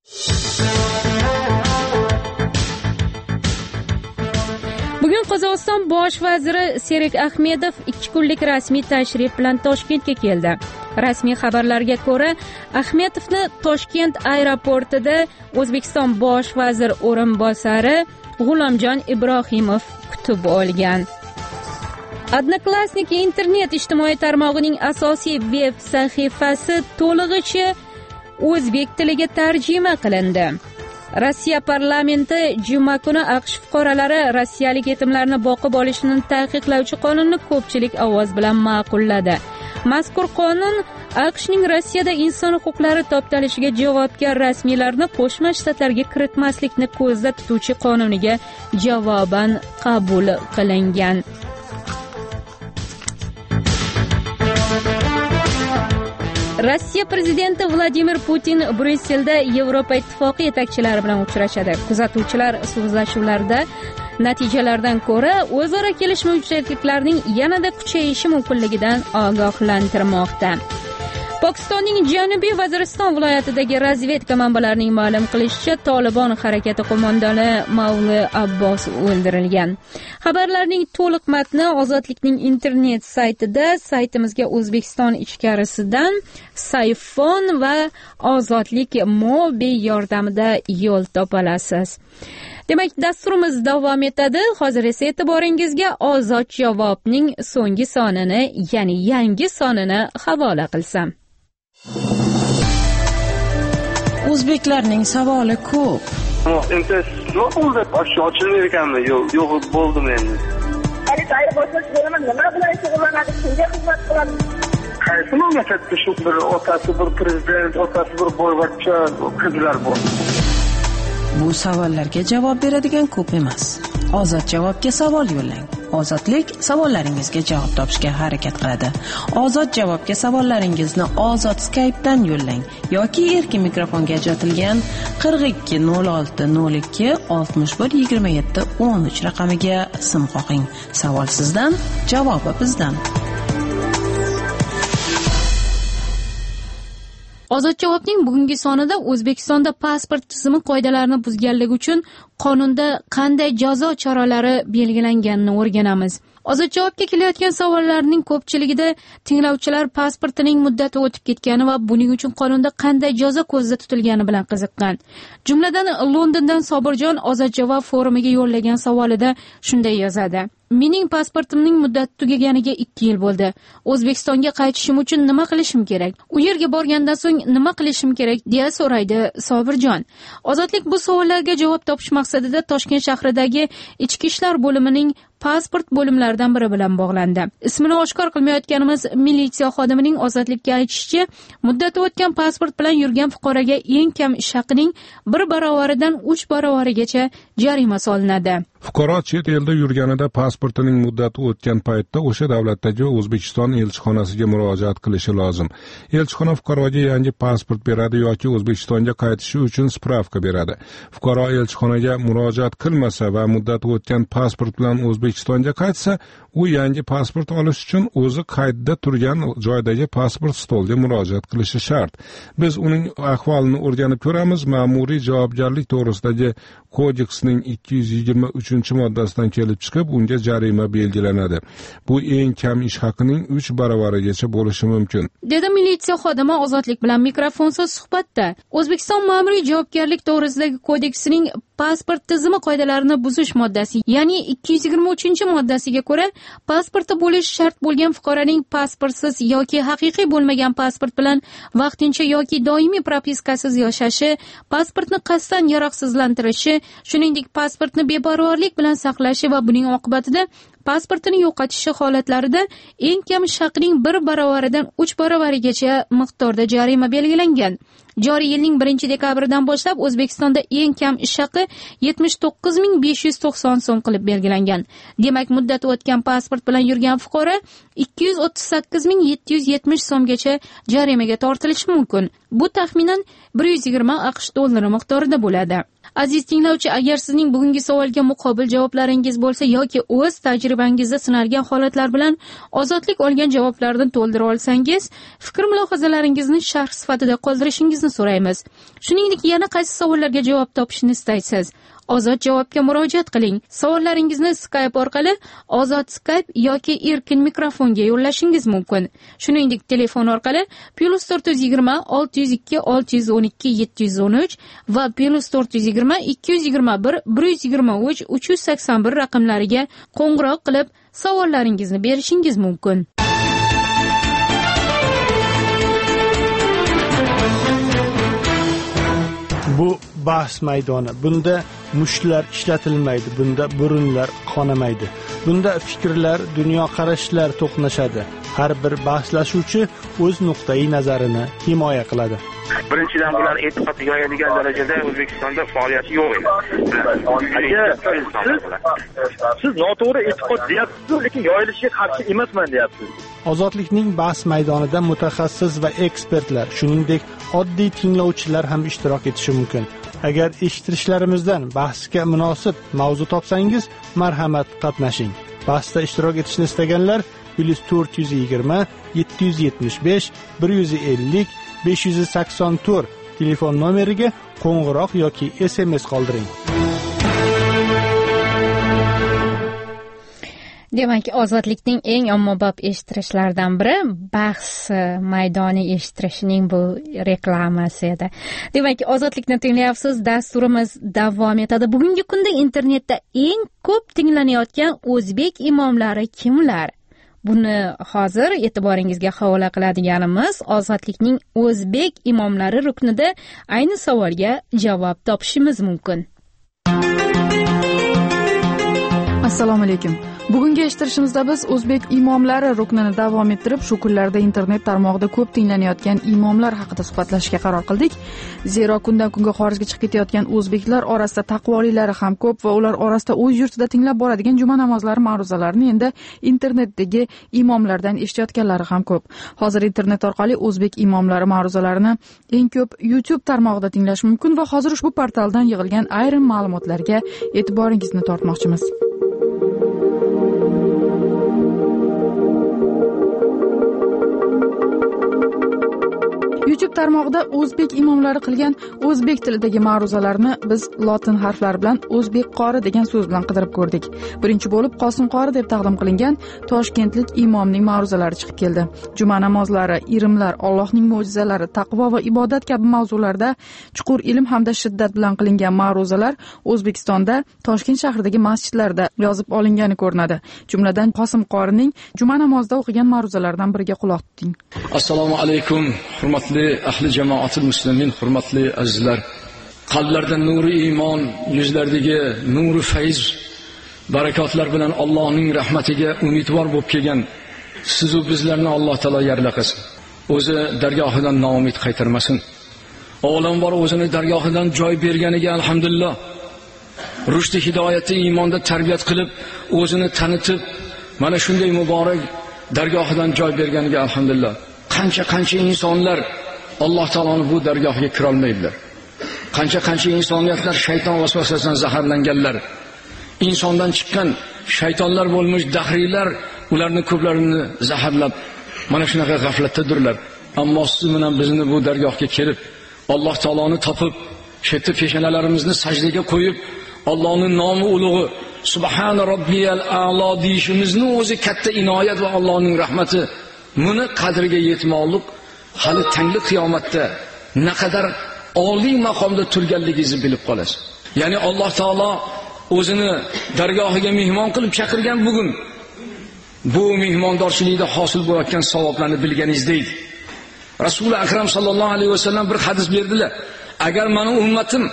Bugun Qozog'iston bosh vaziri Serek Ahmedov 2 kunlik rasmiy tashrif bilan Toshkentga keldi. Rasmiy xabarlarga ko'ra, Ahmedovni Toshkent aeroportida O'zbekiston bosh vazir o'rinbosari G'ulomjon Ibrohimov kutib olgan. Odnoklassniki internet ijtimoiy tarmog'ining asosiy veb sahifasi to'lig'icha o'zbek tiliga tarjima qilindi. Rossiya parlamenti juma kuni AQSh fuqarolari rossiyalik yetimlarni boqib olishini taqiqlovchi qonunni ko'pchilik ovoz bilan ma'qulladi. Mazkur qonun AQShning Rossiyada inson huquqlari toptalishiga javobgar rasmiylarni Qo'shma Shtatlarga kiritmaslikni ko'zda tutuvchi qonuniga javoban qabul qilingan. Rossiya prezidenti Vladimir Putin Bryusselda Yevropa ittifoqi yetakchilari bilan uchrashadi. Kuzatuvchilar so'zlashuvlarda natijalardan ko'ra o'zaro kelishmovchiliklarning yanada kuchayishi mumkinligidan ogohlantirmoqda. Pokistonning Janubiy Vaziriston viloyatidagi razvedka manbalarining ma'lum qilishicha, Tolibon harakati qo'mondoni Mavli Abbos o'ldirilgan. Xabarlarning to'liq matni Ozodlikning internet saytida, saytimizga O'zbekiston ichkarisidan Sayfon va Ozodlik mobi yordamida yo'l topa olasiz. Demak, dasturimiz davom etadi. Hozir esa e'tiboringizga Ozod javobning so'nggi sonini, ya'ni yangi sonini havola qilsam. O'zbeklarning savoli ko'p. Imtiyoz nima bo'ldi? Ochilmaydi ekanmi? Yo'q, bo'ldim endi. Qaysi boshqa bo'laman, nima bilan shug'ullanadi, kimga xizmat qiladi? Qaysi mamlakatda shu bir otasi bir prezident, otasi bir boyvachcha qizlar bor? Bu savollarga javob beradigan ko'p emas. Ozod javobga savol yo'llang. Ozodlik savollaringizga javob topishga harakat qiladi. Ozod javobga savollaringizni Ozod Skype'dan yo'llang yoki erkin mikrofonga ajratilgan 42 06 02 61 27 13 raqamiga sim qo'ying. Savol sizdan, javobi bizdan. Ozod javobning bugungi sonida O'zbekistonda pasport tizimi qoidalarini buzganligi uchun qonunda qanday jazo choralari belgilanganini o'rganamiz. Ozod javobga kelayotgan savollarning ko'pchiligida tinglovchilar pasportining muddati o'tib ketgani va buning uchun qonunda qanday jazo ko'zda tutilgani bilan qiziqqan. Jumladan Londondan Sobirjon Ozod javob forumiga yo'llagan savolida shunday yozadi: Mening pasportimning muddati tugaganiga 2 yil bo'ldi. O'zbekistonga qaytishim uchun nima qilishim kerak? U yerga borgandan so'ng nima qilishim kerak deya so'raydi Sobirjon. Ozodlik bu savollarga javob topish maqsadida Toshkent shahridagi Ichki ishlar bo'limining pasport bo'limlaridan biri bilan bog'landi. Ismini oshkor qilmayotganimiz militsiya xodimining Ozodlikka aytishicha, muddati o'tgan pasport bilan yurgan fuqaroga eng kam ish haqining 1 baravaridan 3 baravarigacha jarima solinadi. Fuqaro chet elda yurganida pasportining muddati o'tgan paytda o'sha davlatdagi O'zbekiston elchixonasiga murojaat qilishi lozim. Elchixona fuqaroga yangi pasport beradi yoki O'zbekistonga qaytishi uchun spravka beradi. Fuqaro elchixonaga murojaat qilmasa va muddati o'tgan pasport bilan O'zbekiston O'zbekistonga qaytsa, u yangi pasport olish uchun o'zi qaydda turgan joydagi pasport stoliga murojaat qilishi shart. Biz uning ahvolini o'rganib ko'ramiz. Ma'muriy javobgarlik to'g'risidagi kodeksning 223-moddasidan kelib chiqib, unga jarima belgilanadi. Bu eng kam ish haqining 3 baravarigacha bo'lishi mumkin. Dedi militsiya xodimi Ozodlik bilan mikrofonsiz suhbatda. O'zbekiston ma'muriy javobgarlik to'g'risidagi kodeksining pasport tizimi qoidalarini buzish moddasi, ya'ni 223-moddasiga ko'ra, pasporti bo'lishi shart bo'lgan fuqaroning pasportsiz yoki haqiqiy bo'lmagan pasport bilan vaqtincha yoki doimiy propiskasiz yashashi, pasportni qasddan yaroqsizlantirishi, shuningdek pasportni beparvorlik bilan saqlashi va buning oqibatida pasportini yo'qotishi holatlarida eng kam ish haqining 1 baravaridan 3 baravarigacha miqdorda jarima belgilangan. Joriy yilning 1-dekabridan boshlab O'zbekistonda eng kam ish haqi 79.590 so'm qilib belgilangan. Demak, muddati o'tgan pasport bilan yurgan fuqaro 238.770 so'mgacha jarimaga tortilishi mumkin. Bu taxminan 120 AQSh dollari miqdorida bo'ladi. Aziz tinglovchi, agar sizning bugungi savolga muqobil javoblaringiz bo'lsa yoki o'z tajribangizda sinalgan holatlar bilan ozodlik olgan javoblarni to'ldira olsangiz, fikr-mulohazalaringizni sharh sifatida qoldirishingizni so'raymiz. Shuningdek, yana qaysi savollarga javob topishni istaysiz? Ozod javobga murojaat qiling. Savollaringizni Skype orqali Ozod Skype yoki erkin mikrofonga yo'llashingiz mumkin. Shuningdek, telefon orqali +420 602 612 713 va +420 221 123 381 raqamlariga qo'ng'iroq qilib savollaringizni berishingiz mumkin. Bu bahs maydoni. Bunda mushlar ishlatilmaydi, bunda burunlar qonamaydi. Bunda fikrlar, dunyoqarashlar to'qnashadi. Har bir bahslashuvchi o'z nuqtai nazarini himoya qiladi. Birinchidan bular e'tiqodga yoyadigan darajada O'zbekistonda faoliyati yo'q edi. Siz noto'g'ri e'tiqod deyapsiz, lekin yoyilishiga qarshi emasman deyapsiz. Ozodlikning bahs maydonida mutaxassis va ekspertlar, shuningdek oddiy tinglovchilar ham ishtirok etishi mumkin. Agar eshittirishlarimizdan bahsga munosib mavzu topsangiz, marhamat qatnashing. Bahsda ishtirok etishni istaganlar +420 775 150 584 telefon nomeriga qo'ng'iroq yoki SMS qoldiring. Demak, ozodlikning eng ommabop eshittirishlaridan biri bahs maydoni eshittirishning bu reklamasi edi. Demak, ozodlikni tinglayapsiz, dasturimiz davom etadi. Bugungi kunda internetda eng ko'p tinglanayotgan o'zbek imomlari kimlar? Buni hozir e'tiboringizga havola qiladiganimiz ozodlikning o'zbek imomlari ruknida ayni savolga javob topishimiz mumkin. Assalomu alaykum. Bugungi eshittirishimizda biz o'zbek imomlari ruknini davom ettirib, shu kunlarda internet tarmog'ida ko'p tinglanayotgan imomlar haqida suhbatlashishga qaror qildik. Zero kundan kunga xorijga chiqib ketayotgan o'zbeklar orasida taqvolilari ham ko'p va ular orasida o'z yurtida tinglab boradigan juma namozlari ma'ruzalarini endi internetdagi imomlardan eshitayotganlari ham ko'p. Hozir internet orqali o'zbek imomlari ma'ruzalarini eng ko'p YouTube tarmog'ida tinglash mumkin va hozir ushbu portaldan yig'ilgan ayrim ma'lumotlarga e'tiboringizni tortmoqchimiz. YouTube tarmog'ida o'zbek imomlari qilgan o'zbek tilidagi ma'ruzalarni biz lotin harflari bilan o'zbek qori degan so'z bilan qidirib ko'rdik. Birinchi bo'lib Qosim qori deb taqdim qilingan toshkentlik imomning ma'ruzalari chiqib keldi. Juma namozlari, irimlar, Allohning mo'jizalari, taqvo va ibodat kabi mavzularda chuqur ilm hamda shiddat bilan qilingan ma'ruzalar O'zbekistonda Toshkent shahridagi masjidlarda yozib olingani ko'rinadi. Jumladan Qosim qorining juma namozida o'qigan ma'ruzalaridan biriga quloq tuting. Assalomu alaykum, hurmatli ahli jamoatul muslimin, hurmatli azizlar. Qalblarda nuri iymon, yuzlardagi nuri fayz, barakotlar bilan Allohning rahmatiga umidvor bo'lib kelgan siz va bizlarni Alloh taolo yarda qilsin. O'zi dargohidan noumid qaytarmasin. Avvalambor o'zini dargohidan joy berganiga alhamdulillah. Rushdi hidoyati iymonda tarbiyat qilib, o'zini tanitib, mana shunday muborak dargohidan joy berganiga alhamdulillah. Qancha insonlar Alloh taoloning bu dargohiga kira olmaydilar. Qancha insoniyatlar shayton vasvasasidan zaharlanganlar. insondan chiqqan shaytonlar bo'lmish dahriylar ularni ko'plarini zaharlab mana shunaqa g'aflatdadirlar. Ammo siz bilan bizni bu dargohga kelib Alloh taoloni topib, shu yerda peshonalarimizni sajdaga qo'yib, Allohning nomi ulug'i Subhan robbiyal a'lo deyishimizni o'zi katta inoyat va Allohning rahmati. Buni qadriga yetmoqlik hali tangli qiyomatda naqadar oliy maqomda turganligingizni bilib qolasiz. Ya'ni Alloh taolo o'zini dargohiga mehmon qilib chaqirgan bugun. Bu mehmondorchilikda hosil bo'layotgan savoblarni bilganingizdek. Rasul akram sallallohu alayhi vasallam bir hadis berdilar. Agar meni ummatim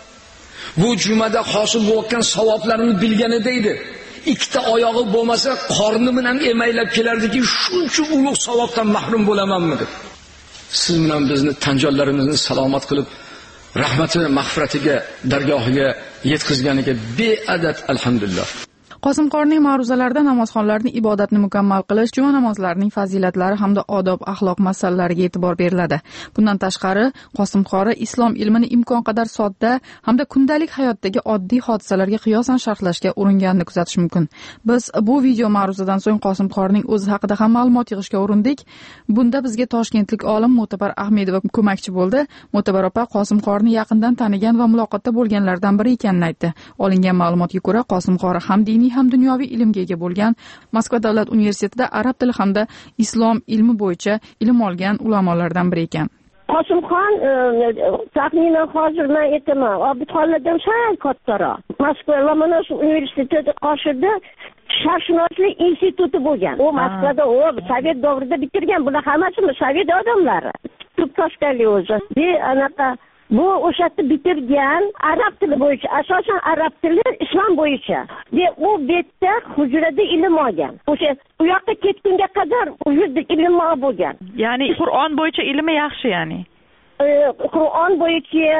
bu jumada hosil bo'layotgan savoblarni bilganida edi, ikkita oyog'i bo'lmasa qorni bilan emaylab kelardiki, shuncha ulug' savobdan mahrum bo'lamanmi deb. Siz bilan bizni tanjonlarimizni salomat qilib, rahmati, mag'firatiga, dargohiga yetkazganiga beadad alhamdulillah. Qosim Qorining ma'ruzalarida namozxonlarning ibodatni mukammal qilish, juma namozlarining fazilatlari hamda odob, axloq masalalariga e'tibor beriladi. Bundan tashqari, Qosim Qori islom ilmini imkon qadar sodda hamda kundalik hayotdagi oddiy hodisalarga qiyosan sharhlashga uringanini kuzatish mumkin. Biz bu video ma'ruzadan so'ng Qosim Qorining o'zi haqida ham ma'lumot yig'ishga urindik. Bunda bizga toshkentlik olim Mo'tabar Ahmedova ko'makchi bo'ldi. Mo'tabar opa Qosim Qorini yaqindan tanigan va muloqotda bo'lganlardan biri ekanini aytdi. Olingan ma'lumotga ko'ra, Qosim Qori ham diniy ham dunyoviy ilmga ega bo'lgan, Moskva davlat universitetida arab tili hamda islom ilmi bo'yicha ilm olgan ulamolardan biri ekan. Qosimxon taxminan hozir men aytaman, Obidxonlardan sal kattaroq. Moskva Lomonosov universiteti qoshida sharqshunoslik instituti bo'lgan. U Moskvada Sovet davrida bitirgan. Bular hammasi Sovet odamlari. Turktoshkali o'zi. Anaqa bu o'shatni bitirgan arab tili bo'yicha, asosan arab tili islom bo'yicha. U betda hujrada ilm olgan. O'sha u yoqqa ketgunga qadar u yerda ilm bo'lgan. Ya'ni Qur'on bo'yicha ilmi yaxshi ya'ni. Qur'on bo'yicha,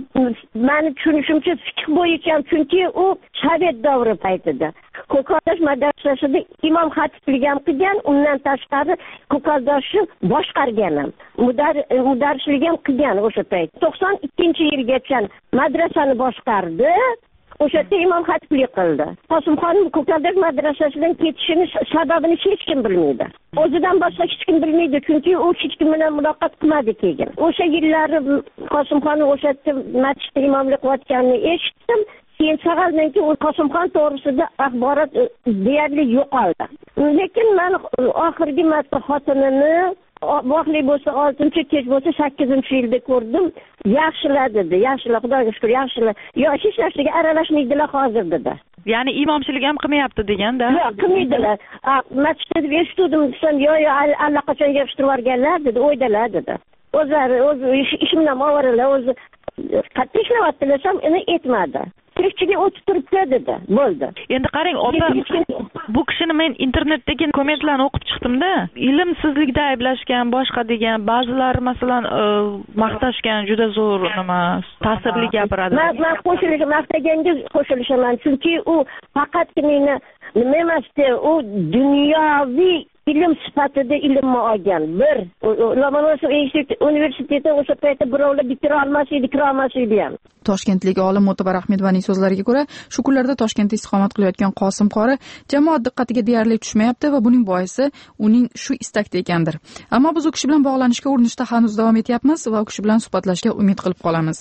meni tushunishimcha fiqh bo'yicha, chunki u Sovet davri paytida Ko'kaldosh madrasasida imom xatiblik ham qilgan, undan tashqari Ko'kaldoshni boshqargan ham. Mudarrislik ham qilgan o'sha payt. 92-yilgacha madrasani boshqardi. O'sha yerda imom xatiblik qildi. Qosimxon Ko'kaldosh madrasasidan ketishini sababini hech kim bilmaydi. O'zidan boshqa hech kim bilmaydi, chunki u hech kim bilan muloqot qilmadi keyin. O'sha yillari Qosimxon o'sha yerda masjidda imomlik qilayotganini eshitdim. Keyin sag'aldan keyin Qosimxon to'g'risida axborot deyarli yo'qoldi. Lekin men oxirgi marta xotinini vaqtli bo'lsa 6-chi, kech bo'lsa 8-yilda ko'rdim. Yaxshilar dedi. Yaxshilar, Xudoga shukr, yaxshilar. Yo, hech narsaga aralashmaydilar hozir dedi. Ya'ni imomchilik ham qilmayapti deganda. Yo'q, qilmaydilar. Masjidda eshitdim desam, yo, allaqachon yig'ishtirib yuborganlar dedi, o'ydalar dedi. O'zlari ish bilan ovorilar, o'zi qattiq ishlayaptilar, uni aytmadi. Tirikchiga o'tib turibdi dedi. Bo'ldi. Endi qarang, opa, bu kishini men internetdagi kommentlarni o'qib chiqdim-da, ilmsizlikda ayblashgan, boshqa degan, ba'zilar masalan maqtashgan, juda zo'r nima, ta'sirli gapiradi. Men qo'shilishim, maqtaganga qo'shilishaman, chunki u faqatgina nima emasdi, u dunyoviy ilm sifatida ilmni olgan. Bir Lomonosov universiteti o'sha paytda birovlar bitira olmas edi, kira olmas edi ham. Toshkentlik olim Mo'tabar Ahmedovaning so'zlariga ko'ra, shu kunlarda Toshkentda istiqomat qilayotgan Qosim Qori jamoat diqqatiga deyarli tushmayapti va buning boisi uning shu istakda ekandir. Ammo biz u kishi bilan bog'lanishga urinishda hanuz davom etyapmiz va u kishi bilan suhbatlashga umid qilib qolamiz.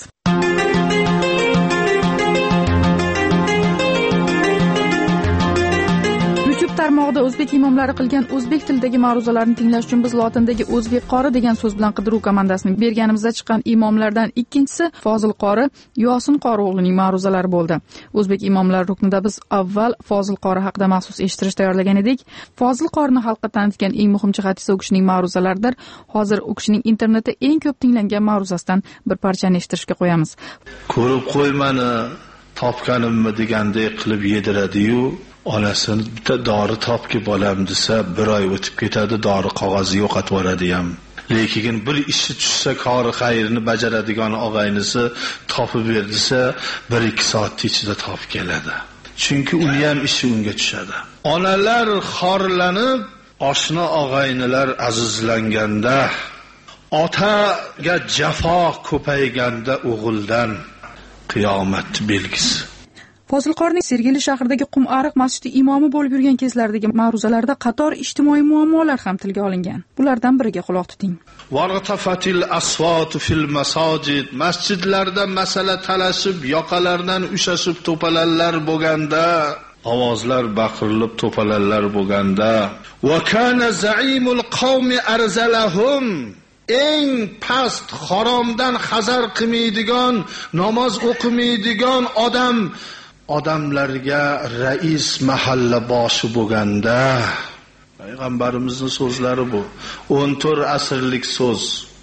Tarmog'ida o'zbek imomlari qilgan o'zbek tilidagi ma'ruzalarni tinglash uchun biz lotindagi o'zbek qori degan so'z bilan qidiruv komandasini berganimizda chiqqan imomlardan ikkinchisi Fozil qori Yosin qori o'g'lining ma'ruzalari bo'ldi. O'zbek imomlar ruknida biz avval Fozil qori haqida maxsus eshittirish tayyorlagan edik. Fozil qorini xalqqa tanitgan eng muhim jihati esa u kishining ma'ruzalaridir. Hozir u kishining internetda eng ko'p tinglangan ma'ruzasidan bir parchani eshittirishga qo'yamiz. Ko'rib qo'ymani topganimmi degandek qilib yediradi-yu, onasini bitta dori topki bolam desa, bir oy o'tib ketadi, dori qog'ozi yo'qotib yuboradi ham. Lekin bir ishi tushsa, kori xayrini bajaradigan og'aynisi topib berdisa, 1-2 soat ichida topib keladi. Chunki uni ham ishi unga tushadi. Onalar xorlanib, oshna og'aynilar azizlanganda, otaga jafo ko'payganda o'g'ildan qiyomat belgisi. Fozilqorning Sergeli shahridagi Qumariq masjidi imomi bo'lib yurgan kezlardagi ma'ruzalarda qator ijtimoiy muammolar ham tilga olingan. Bulardan biriga quloq tuting. Wartafatil aswat fil masajid, masjidlarda masala talashib, yoqalardan ushashib to'palanlar bo'lganda, ovozlar baqirilib to'palanlar bo'lganda, va kana zaimul qawmi arzalahum, eng past haromdan hazar qilmaydigan, namoz o'qimaydigan odamlarga rais mahalla boshi bo'lganda, payg'ambarimizning so'zlari bu 14 asrlik so'z.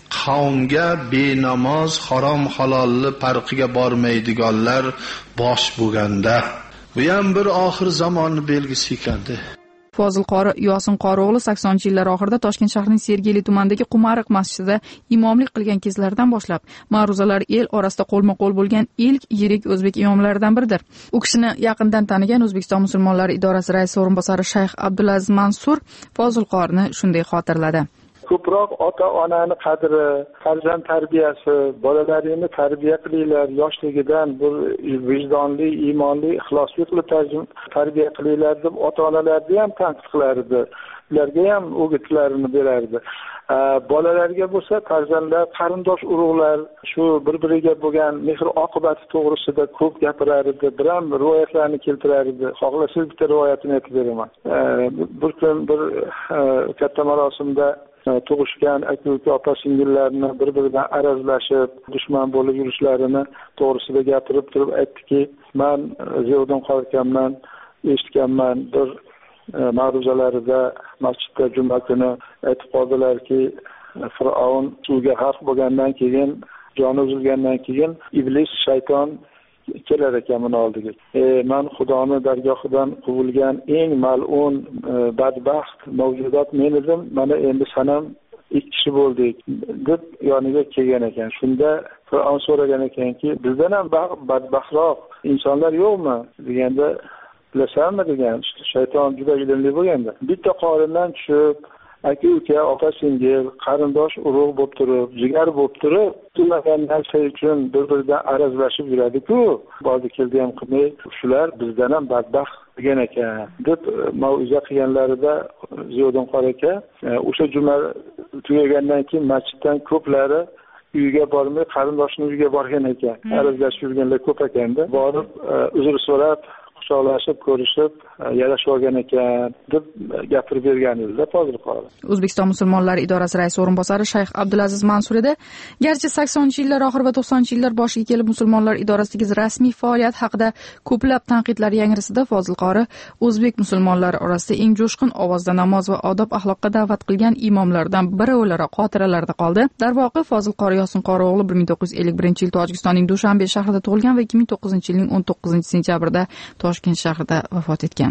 Qavmga benamoz, harom halolli farqiga bormaydiganlar bosh bo'lganda, bu ham bir oxir zamonni belgisi ekandi. Fozil qori Yosin Qoro'g'li 80-yillar oxirida Toshkent shahrining Sergeli tumanidagi Qumariq masjidida imomlik qilgan kezlaridan boshlab ma'ruzalar el orasida qo'lma-qo'l bo'lgan ilk yirik o'zbek imomlaridan biridir. U kishini yaqindan tanigan O'zbekiston musulmonlari idorasi raisi o'rinbosari Shayx Abdulaziz Mansur Fozil qorini shunday xotirladi. Ko'proq ota-onani qadri, farzand tarbiyasi, bolalaringni tarbiya qilinglar, yoshligidan bir vijdonli, iymonli, ixlosli qilib tarbiya qilinglar deb ota-onalarni ham tanqid qilardi. Ularga ham o'gitlarini berardi. Bolalarga bo'lsa farzandlar, qarindosh urug'lar shu bir-biriga bo'lgan mehr oqibati to'g'risida ko'p gapirardi, biram rivoyatlarni keltirardi. Xohlasangiz bitta rivoyatini aytib beraman. Bir kun bir katta marosimda tug'ishgan aka-uka opa-singillarni bir-biridan arazlashib, dushman bo'lib yurishlarini to'g'risida gapirib turib aytdiki, men Ziyodon qolganman, eshitganman, bir ma'ruzalarida masjidda juma kuni aytib qoldilarki, Fir'avn suvga g'arq bo'lgandan keyin, joni uzilgandan keyin iblis, shayton kelar ekan uni oldiga. Men Xudoni dargohidan quvilgan eng mal'un, badbaxt mavjudot men edim. Mana endi sanam ikki kishi bo'ldik deb yoniga kelgan ekan. Shunda Fir'avn so'ragan ekanki, bizdan ham badbaxtroq insonlar yo'qmi deganda, bilasanmi degan. Shayton juda ilmli bo'lganda, bitta qorindan tushib aka-uka, opa-singil, qarindosh urug' bo'lib turib, jigar bo'lib turib, kutilmagan narsa uchun bir-biridan arazlashib yuradi-ku, bordi keldi ham qilmay, shular bizdan ham badbaxt degan ekan deb mau'iza qilganlarida Ziyodon qor aka o'sha juma tugagandan keyin masjiddan ko'plari uyiga bormay, qarindoshning uyiga borgan ekan. Arazlashib yurganlar ko'p ekanda, borib uzr so'rab, quchoqlashib, ko'rishib, yarashib olgan ekan deb gapirib berganingizda Fozil qori. O'zbekiston musulmonlari idorasi raisi o'rinbosari Shayx Abdulaziz Mansur edi. Garchi 80-yillar oxiri va 90-yillar boshiga kelib musulmonlar idorasidagi rasmiy faoliyat haqida ko'plab tanqidlar yangrisida, Fozil qori o'zbek musulmonlari orasida eng jo'shqin ovozda namoz va odob axloqqa da'vat qilgan imomlardan biri o'laroq xotiralarda qoldi. Darvoqe, Fozil qori Yosin Qoro'g'li 1951-yil Tojikistonning Dushanbe shahrida tug'ilgan va 2009-yilning 19-sentyabrida Toshkent shahrida vafot etgan.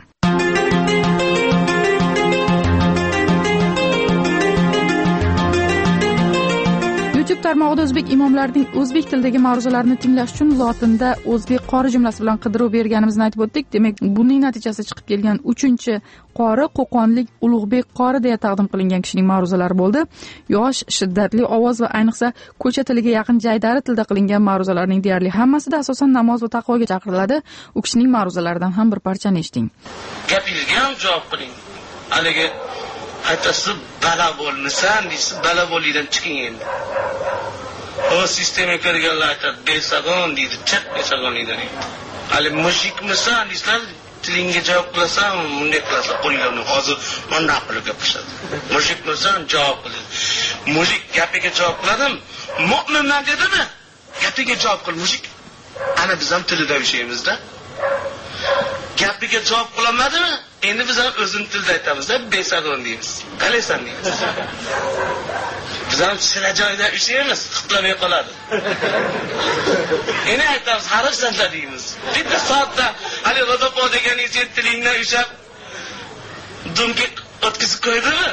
YouTube tarmog'ida o'zbek imomlarining o'zbek tilidagi ma'ruzalarini tinglash uchun lotinda o'zbek qori jumlasi bilan qidiruv berganimizni aytib o'tdik. Demak, buning natijasida chiqib kelgan 3-qori Qo'qonlik Ulug'bek qori deya taqdim qilingan kishining ma'ruzalari bo'ldi. Yosh, shiddatli ovoz va ayniqsa ko'cha tiliga yaqin jaydari tilda qilingan ma'ruzalarning deyarli hammasida asosan namoz va taqvoga chaqiriladi. U kishining ma'ruzalaridan ham bir parchani eshiting. Gapingizga ham javob qiling. Haligi aytasiz, bala bo'lmasan, deysiz, bala bo'lingdan chiqing endi. O sistema kirganlar aytadi, besagon deydi, chiq besagon deydi. Hali mushikmisan deysizlar, tilingga javob qilasan, bunday qilasan, qo'linglarni hozir mana qilib gapirishadi. Mushikmisan, javob qil. Mushik gapiga javob qiladim, mu'minman dedimi? Gapiga javob qil, mushik. Ana biz ham tilida yashaymizda. Gapiga javob qilolmadimi? Endi biz ham o'zimiz tilda aytamizda, besagon deymiz. Qalaysan deymiz. Biz ham sira joyda ishlaymiz, xiqlamay qoladi. Endi aytamiz, harfsanda deymiz. Bitta soatda hali rodopo deganingiz tilingdan ushlab dumga o'tkazib qo'ydimi?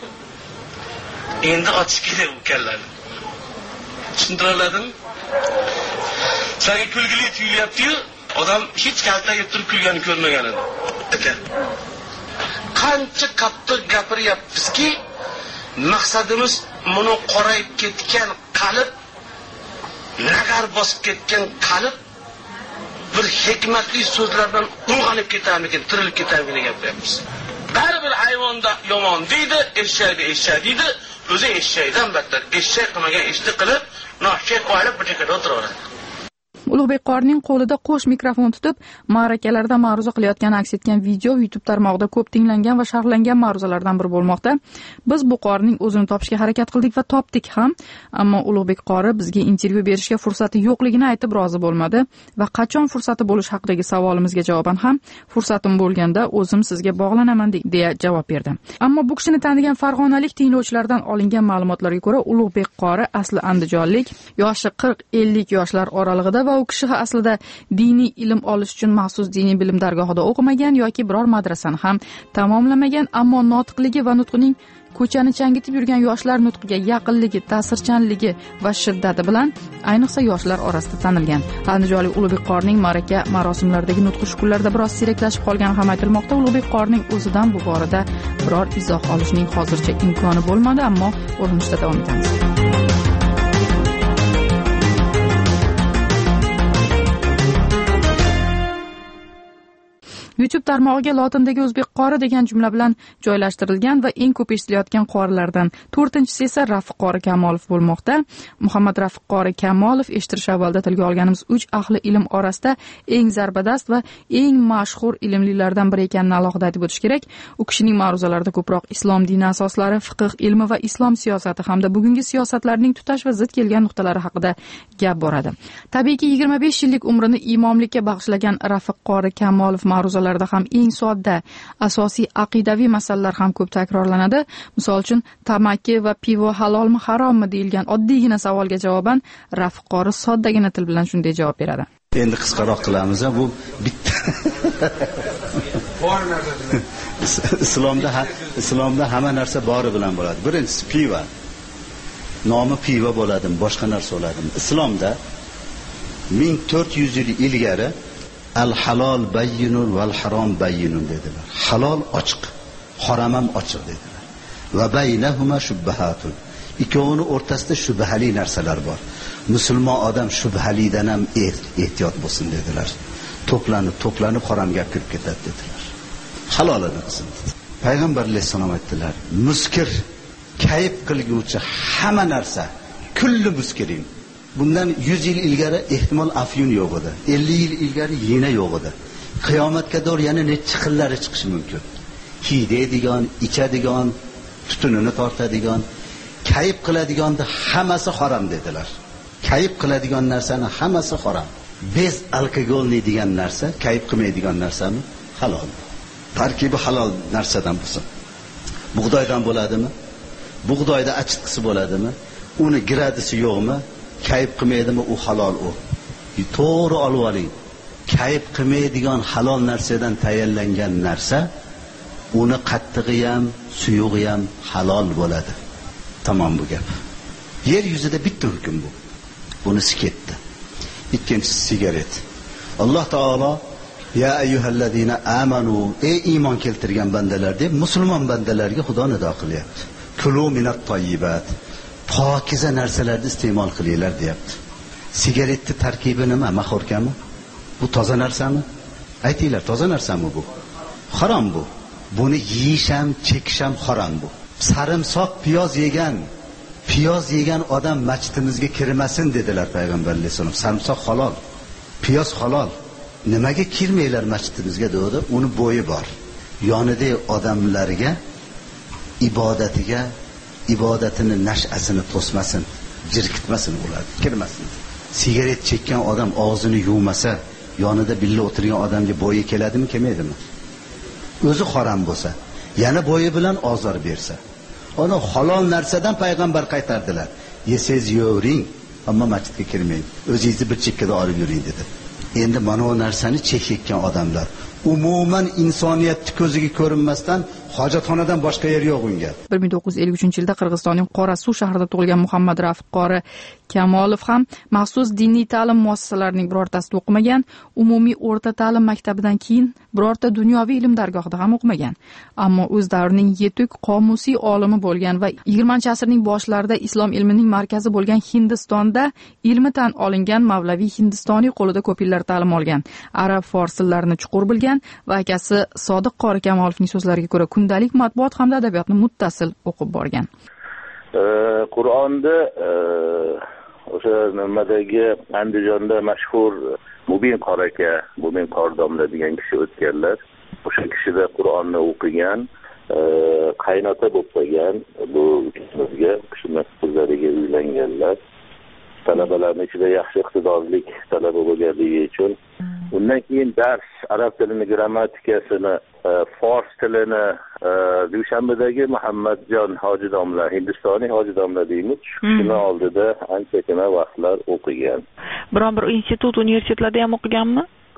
Endi otish kerak u kallarni. Tushuntiradimi? Senga kulgili tuyulyapti-yu, odam hech kaltaga turib kulganini ko'rmagan edi. Qancha qattiq gapiryapmizki, maqsadimiz buni qorayib ketgan qalb, nagar bosib ketgan qalb bir hikmatli so'zlardan uyg'onib ketarmikin, tirilib ketarmikin gapiryapmiz. Baribir hayvonda yomon deydi, eshakda eshak deydi, o'zi eshakdan battar eshak qilmagan ishni qilib, noshak qo'yib bir chekada o'tiraveradi. Ulug'bek qorining qo'lida qo'sh mikrofon tutib, ma'rakalarda ma'ruza qilayotgani aks etgan video YouTube tarmog'ida ko'p tinglangan va sharhlangan ma'ruzalardan biri bo'lmoqda. Biz bu qorining o'zini topishga harakat qildik va topdik ham, ammo Ulug'bek qori bizga intervyu berishga fursati yo'qligini aytib rozi bo'lmadi va qachon fursati bo'lish haqidagi savolimizga javoban ham fursatim bo'lganda o'zim sizga bog'lanaman deya javob berdi. Ammo bu kishini tanigan farg'onalik tinglovchilardan olingan ma'lumotlarga ko'ra, Ulug'bek qori asli andijonlik, yoshi 40-50 yoshlar oralig'ida va u kishi aslida diniy ilm olish uchun maxsus diniy bilim dargohida o'qimagan yoki biror madrasani ham tamomlamagan, ammo notiqligi va nutqining ko'chani changitib yurgan yoshlar nutqiga yaqinligi, ta'sirchanligi va shiddati bilan ayniqsa yoshlar orasida tanilgan. Andijonlik Ulug'bek qorining ma'raka marosimlaridagi nutqi shukurlarda biroz siyraklashib qolgani ham aytilmoqda. Ulug'bek qorining o'zidan bu borada biror izoh olishning hozircha imkoni bo'lmadi, ammo urinishda davom etamiz. YouTube tarmog'iga lotindagi o'zbek qori degan jumla bilan joylashtirilgan va eng ko'p eshitilayotgan qorilardan 4-inchisi esa Rafiq qori Kamolov bo'lmoqda. Muhammad Rafiq qori Kamolov eshittirish avvalida tilga olganimiz 3 ahli ilm orasida eng zarbadast va eng mashhur ilmlilardan biri ekanini alohida aytib o'tish kerak. U kishining ma'ruzalarida ko'proq islom dini asoslari, fiqh ilmi va islom siyosati hamda bugungi siyosatlarning tutash va zid kelgan nuqtalari haqida gap boradi. Tabiiyki 25 yillik umrini imomlikka bag'ishlagan Rafiq qori Kamolov ma'ruzalarida ham eng sodda, asosiy aqidaviy masalalar ham ko'p takrorlanadi. Misol uchun, tamaki va pivo halolmi, harommi deyilgan oddiygina savolga javoban Rafiq qori soddagina til bilan shunday javob beradi. Endi qisqaroq qilamiz, bu bitta islomda hamma narsa bori bilan bo'ladi. Birinchisi pivo. Nomi pivo bo'ladimi, boshqa narsa bo'ladimi? Islomda 1400 yil ilgari al-halol bayyinun val harom bayyinun dedilar. Halol ochiq, harom ham ochiq dedilar. Va baynahuma shubbahatun. Ikkovining o'rtasida shubhali narsalar bor. Musulmon odam shubhalidan ham ehtiyot bo'lsin dedilar. To'planib haromga kirib ketadi dedilar. Halolini qilsin. Payg'ambar alayhisalom aytdilar, muskir, kayf qilguvchi hamma narsa, kulli muskirin. Bundan 100 yil ilgari ehtimol afyun yo'q edi. 50 yil ilgari yena yo'q edi. Qiyomatga doğru yana necha xillari chiqishi mumkin. Hiydeydigan, ichadigan, tutunini tortadigan, kayf qiladiganning hammasi harom dedilar. Kayf qiladigan narsani hammasi harom. Bez alkogolni degan narsa, kayf qilmaydigan narsami? Halol. Tarkibi halol narsadan bo'lsin. Bug'doydan bo'ladimi? Bug'doyda achitqisi bo'ladimi? Uni gradisi yo'qmi? Kayf qilmaydimi, u halol u. To'g'ri olib oling. Kayf qilmaydigan halol narsadan tayyorlangan narsa, uni qattig'i ham, suyug'i ham halol bo'ladi. Tamom bu gap. Yer yuzida bitta hukm bu. Bunisi ketdi. Ikkinchisi sigaret. Alloh taolo ya ayyuhallazina amanu, ey iymon keltirgan bandalar deb musulmon bandalarga Xudo nido qilyapti. Kulu minat tayyibat. Pokiza narsalarni iste'mol qilinglar deyapti. Sigaretning tarkibi nima? Mahorkami? Bu toza narsami? Aytinglar, toza narsami bu? Harom bu. Buni yeyish ham, chekish ham harom bu. Sarimsoq piyoz yegan odam masjidimizga kirmasin dedilar Payg'ambar alayhisalom. Sarimsoq halol, piyoz halol. Nimaga kirmanglar masjidimizga dedi? Uni bo'yi bor. Yonidagi odamlarga ibodatini nash'asini to'smasin, jirkitmasin ular, kirmasin. Sigaret chekkan odam og'zini yuvmasa, yonida billa o'tirgan odamga bo'yi keladimi, kelmaydimi? O'zi harom bo'lsa, yana bo'yi bilan ozor bersa. Ona halol narsadan payg'ambar qaytardilar. Yesangiz yevring, ammo masjidga kirmang. O'zingizni bir chekkada olib yuring dedi. Endi mana bu narsani chekayotgan odamlar umuman insoniyatni ko'ziga ko'rinmasdan hojatxonadan boshqa yer yo'q unga. 1953-yilda Qirg'izistonning Qorasuv shahrida tug'ilgan Muhammad Rafiq qori Kamolov ham maxsus diniy ta'lim muassasalarining birortasida o'qimagan, umumiy o'rta ta'lim maktabidan keyin birorta dunyoviy ilm dargohida ham o'qimagan. Ammo o'z davrining yetuk qomusiy olimi bo'lgan va 20-asrning boshlarida islom ilmining markazi bo'lgan Hindistonda ilmi tan olingan Mavlaviy Hindistoniy qo'lida ko'p yillar ta'lim olgan, arab, fors tillarini chuqur bilgan va akasi Sodiq qori Kamolovning so'zlariga ko'ra kundalik matbuot hamda adabiyotni muttasil o'qib borgan. Qur'onda o'sha nimadagi Andijonda mashhur Mubin qori aka, Mubin qori domla degan kishi o'tganlar. O'sha kishida Qur'onni o'qigan, qaynota bo'lib qolgan, bu bizga kishini qizlariga uylanganlar. Talabalarning ichida yaxshi iqtidorlik talaba bo'lganligi uchun undan keyin dars arab tilini grammatikasini, fors tilini Dushanbedagi Muhammadjon hoji domla, Hindistoniy hoji domla deymiz, shuni oldida anchagina vaqtlar o'qigan. Biron bir institut, universitetlarda ham o'qiganmi?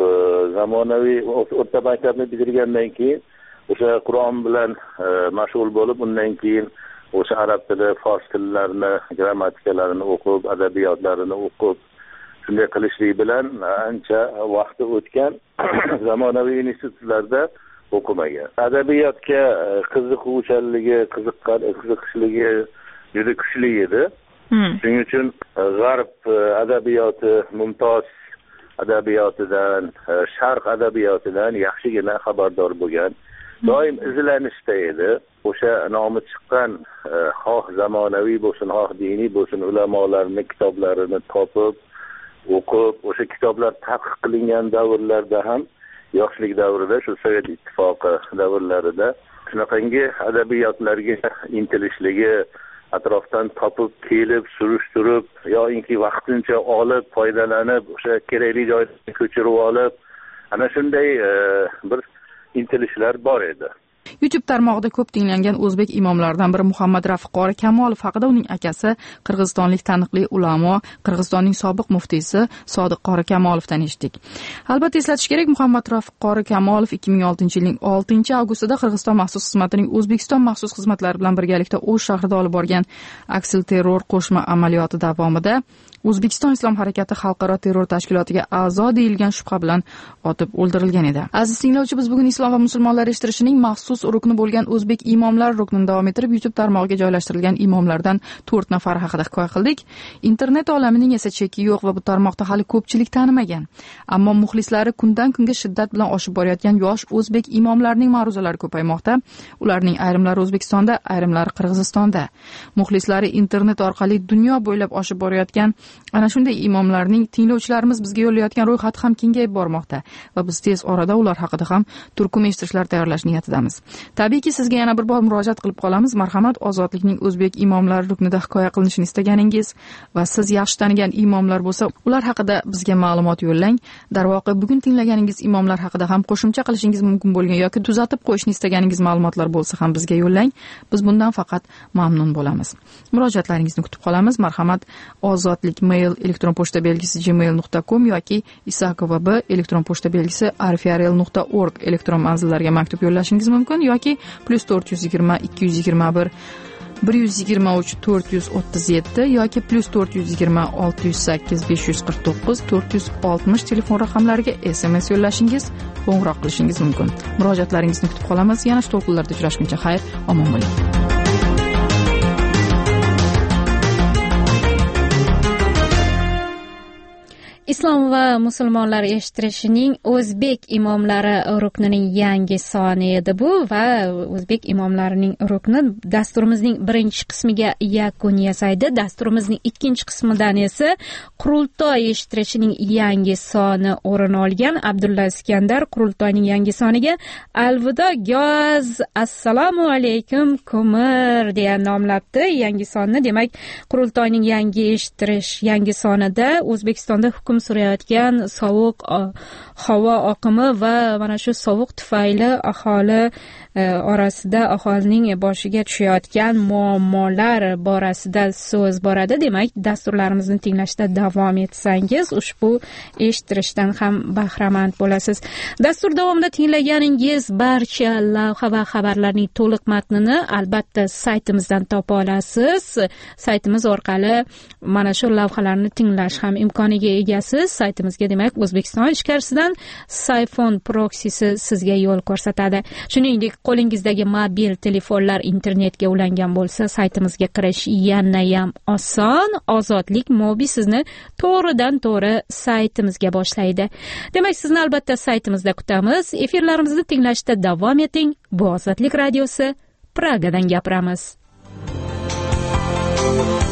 Zamonaviy o'rta maktabni bitirgandan keyin o'sha Qur'on bilan mashg'ul bo'lib, undan keyin o'sha arab tili, fors tillarini, grammatikalarini o'qib, adabiyotlarini o'qib, shunday qilishlik bilan ancha vaqti o'tgan. Zamonaviy institutlarda o'qimagan. Adabiyotga qiziquvchanligi, qiziqishligi juda kuchli edi. Shuning uchun g'arb adabiyoti, mumtoz adabiyotidan, sharq adabiyotidan yaxshigina xabardor bo'lgan. Doim izlanishda edi. O'sha nomi chiqqan xoh zamonaviy bo'lsin, xoh diniy bo'lsin ulamolarning kitoblarini topib, o'qib, o'sha kitoblar tadqiq qilingan davrlarda ham, yoshlik davrida, shu Sovet ittifoqi davrlarida shunaqangi adabiyotlarga intilishligi, atrofdan topib kelib, surishtirib, yoki vaqtincha olib, foydalanib, o'sha kerakli joyga ko'chirib olib, ana shunday bir intilishlar bor edi. YouTube tarmog'ida ko'p tinglangan o'zbek imomlaridan biri Muhammad Rafiq qori Kamolov haqida uning akasi qirg'izistonlik taniqli ulamo, Qirg'izistonning sobiq muftiysi Sodiq qori Kamolovdan eshitdik. Albatta eslatish kerak, Muhammad Rafiq qori Kamolov 2006-yilning 6-avgustida Qirg'iziston maxsus xizmatining O'zbekiston maxsus xizmatlari bilan birgalikda O'sh shahrida olib borgan aksilterror qo'shma amaliyoti davomida O'zbekiston Islom harakati xalqaro terror tashkilotiga a'zo deyilgan shubha bilan otib o'ldirilgan edi. Aziz tinglovchi, biz bugun Islom va musulmonlar eshittirishining maxsus rukni bo'lgan o'zbek imomlar ruknini davom ettirib, YouTube tarmog'iga joylashtirilgan imomlardan 4 nafar haqida hikoya qildik. Internet olamining esa cheki yo'q va bu tarmoqda hali ko'pchilik tanimagan. Ammo muxlislari kundan kunga shiddat bilan oshib borayotgan yosh o'zbek imomlarining ma'ruzalari ko'paymoqda. Ularning ayrimlari O'zbekistonda, ayrimlari Qirg'izistonda. Muxlislari internet orqali dunyo bo'ylab oshib borayotgan ana shunday imomlarning tinglovchilarimiz bizga yo'llayotgan ro'yxati ham kengayib bormoqda va biz tez orada ular haqida ham turkum eshittirishlar tayyorlash niyatidamiz. Tabiiyki sizga yana bir bor murojaat qilib qolamiz. Marhamat, ozodlikning o'zbek imomlari ruknida hikoya qilinishini istaganingiz va siz yaxshi tanigan imomlar bo'lsa, ular haqida bizga ma'lumot yo'llang. Darvoqe, bugun tinglaganingiz imomlar haqida ham qo'shimcha qilishingiz mumkin bo'lgan yoki tuzatib qo'yishni istaganingiz ma'lumotlar bo'lsa ham bizga yo'llang. Biz bundan faqat mamnun bo'lamiz. Murojaatlaringizni kutib qolamiz. Marhamat, ozodlik mail elektron pochta belgisi gmail.com yoki Isakova B elektron pochta belgisi arfiarel.org elektron manzillariga maktub yo'llashingiz mumkin yoki +420 221 123 437 yoki +420 608 549 460 telefon raqamlariga SMS yo'llashingiz, qo'ng'iroq qilishingiz mumkin. Murojaatlaringizni kutib qolamiz. Yana shu to'lqinlarda uchrashguncha xayr, omon bo'ling. Islom va musulmonlar eshittirishining o'zbek imomlari ruknining yangi soni edi bu va o'zbek imomlarining rukni dasturimizning birinchi qismiga yakun yasaydi. Dasturimizning ikkinchi qismidan esa qurultoy eshittirishining yangi soni o'rin olgan. Abdulla Iskandar qurultoyning yangi soniga alvido goz, assalomu alaykum ko'mir deya nomlabdi yangi sonni. Demak, qurultoyning yangi eshittirish yangi sonida O'zbekistonda hukumat hukm surayotgan sovuq havo oqimi va mana shu sovuq tufayli aholi orasida aholining boshiga tushayotgan muammolar borasida so'z boradi. Demak, dasturlarimizni tinglashda davom etsangiz ushbu eshittirishdan ham bahramand bo'lasiz. Dastur davomida tinglaganingiz barcha lavha va xabarlarning to'liq matnini albatta saytimizdan topa olasiz. Saytimiz orqali mana shu lavhalarni tinglash ham imkoniga egasiz. Saytimizga demak O'zbekiston ichkarisidan Sayfon proksisi sizga yo'l ko'rsatadi. Shuningdek, qo'lingizdagi mobil telefonlar internetga ulangan bo'lsa, saytimizga kirish yana ham oson. Ozodlik mobi sizni to'g'ridan to'g'ri saytimizga boshlaydi. Demak, sizni albatta saytimizda kutamiz. Efirlarimizni tinglashda davom eting. Bu Ozodlik radiosi, Pragadan gapiramiz.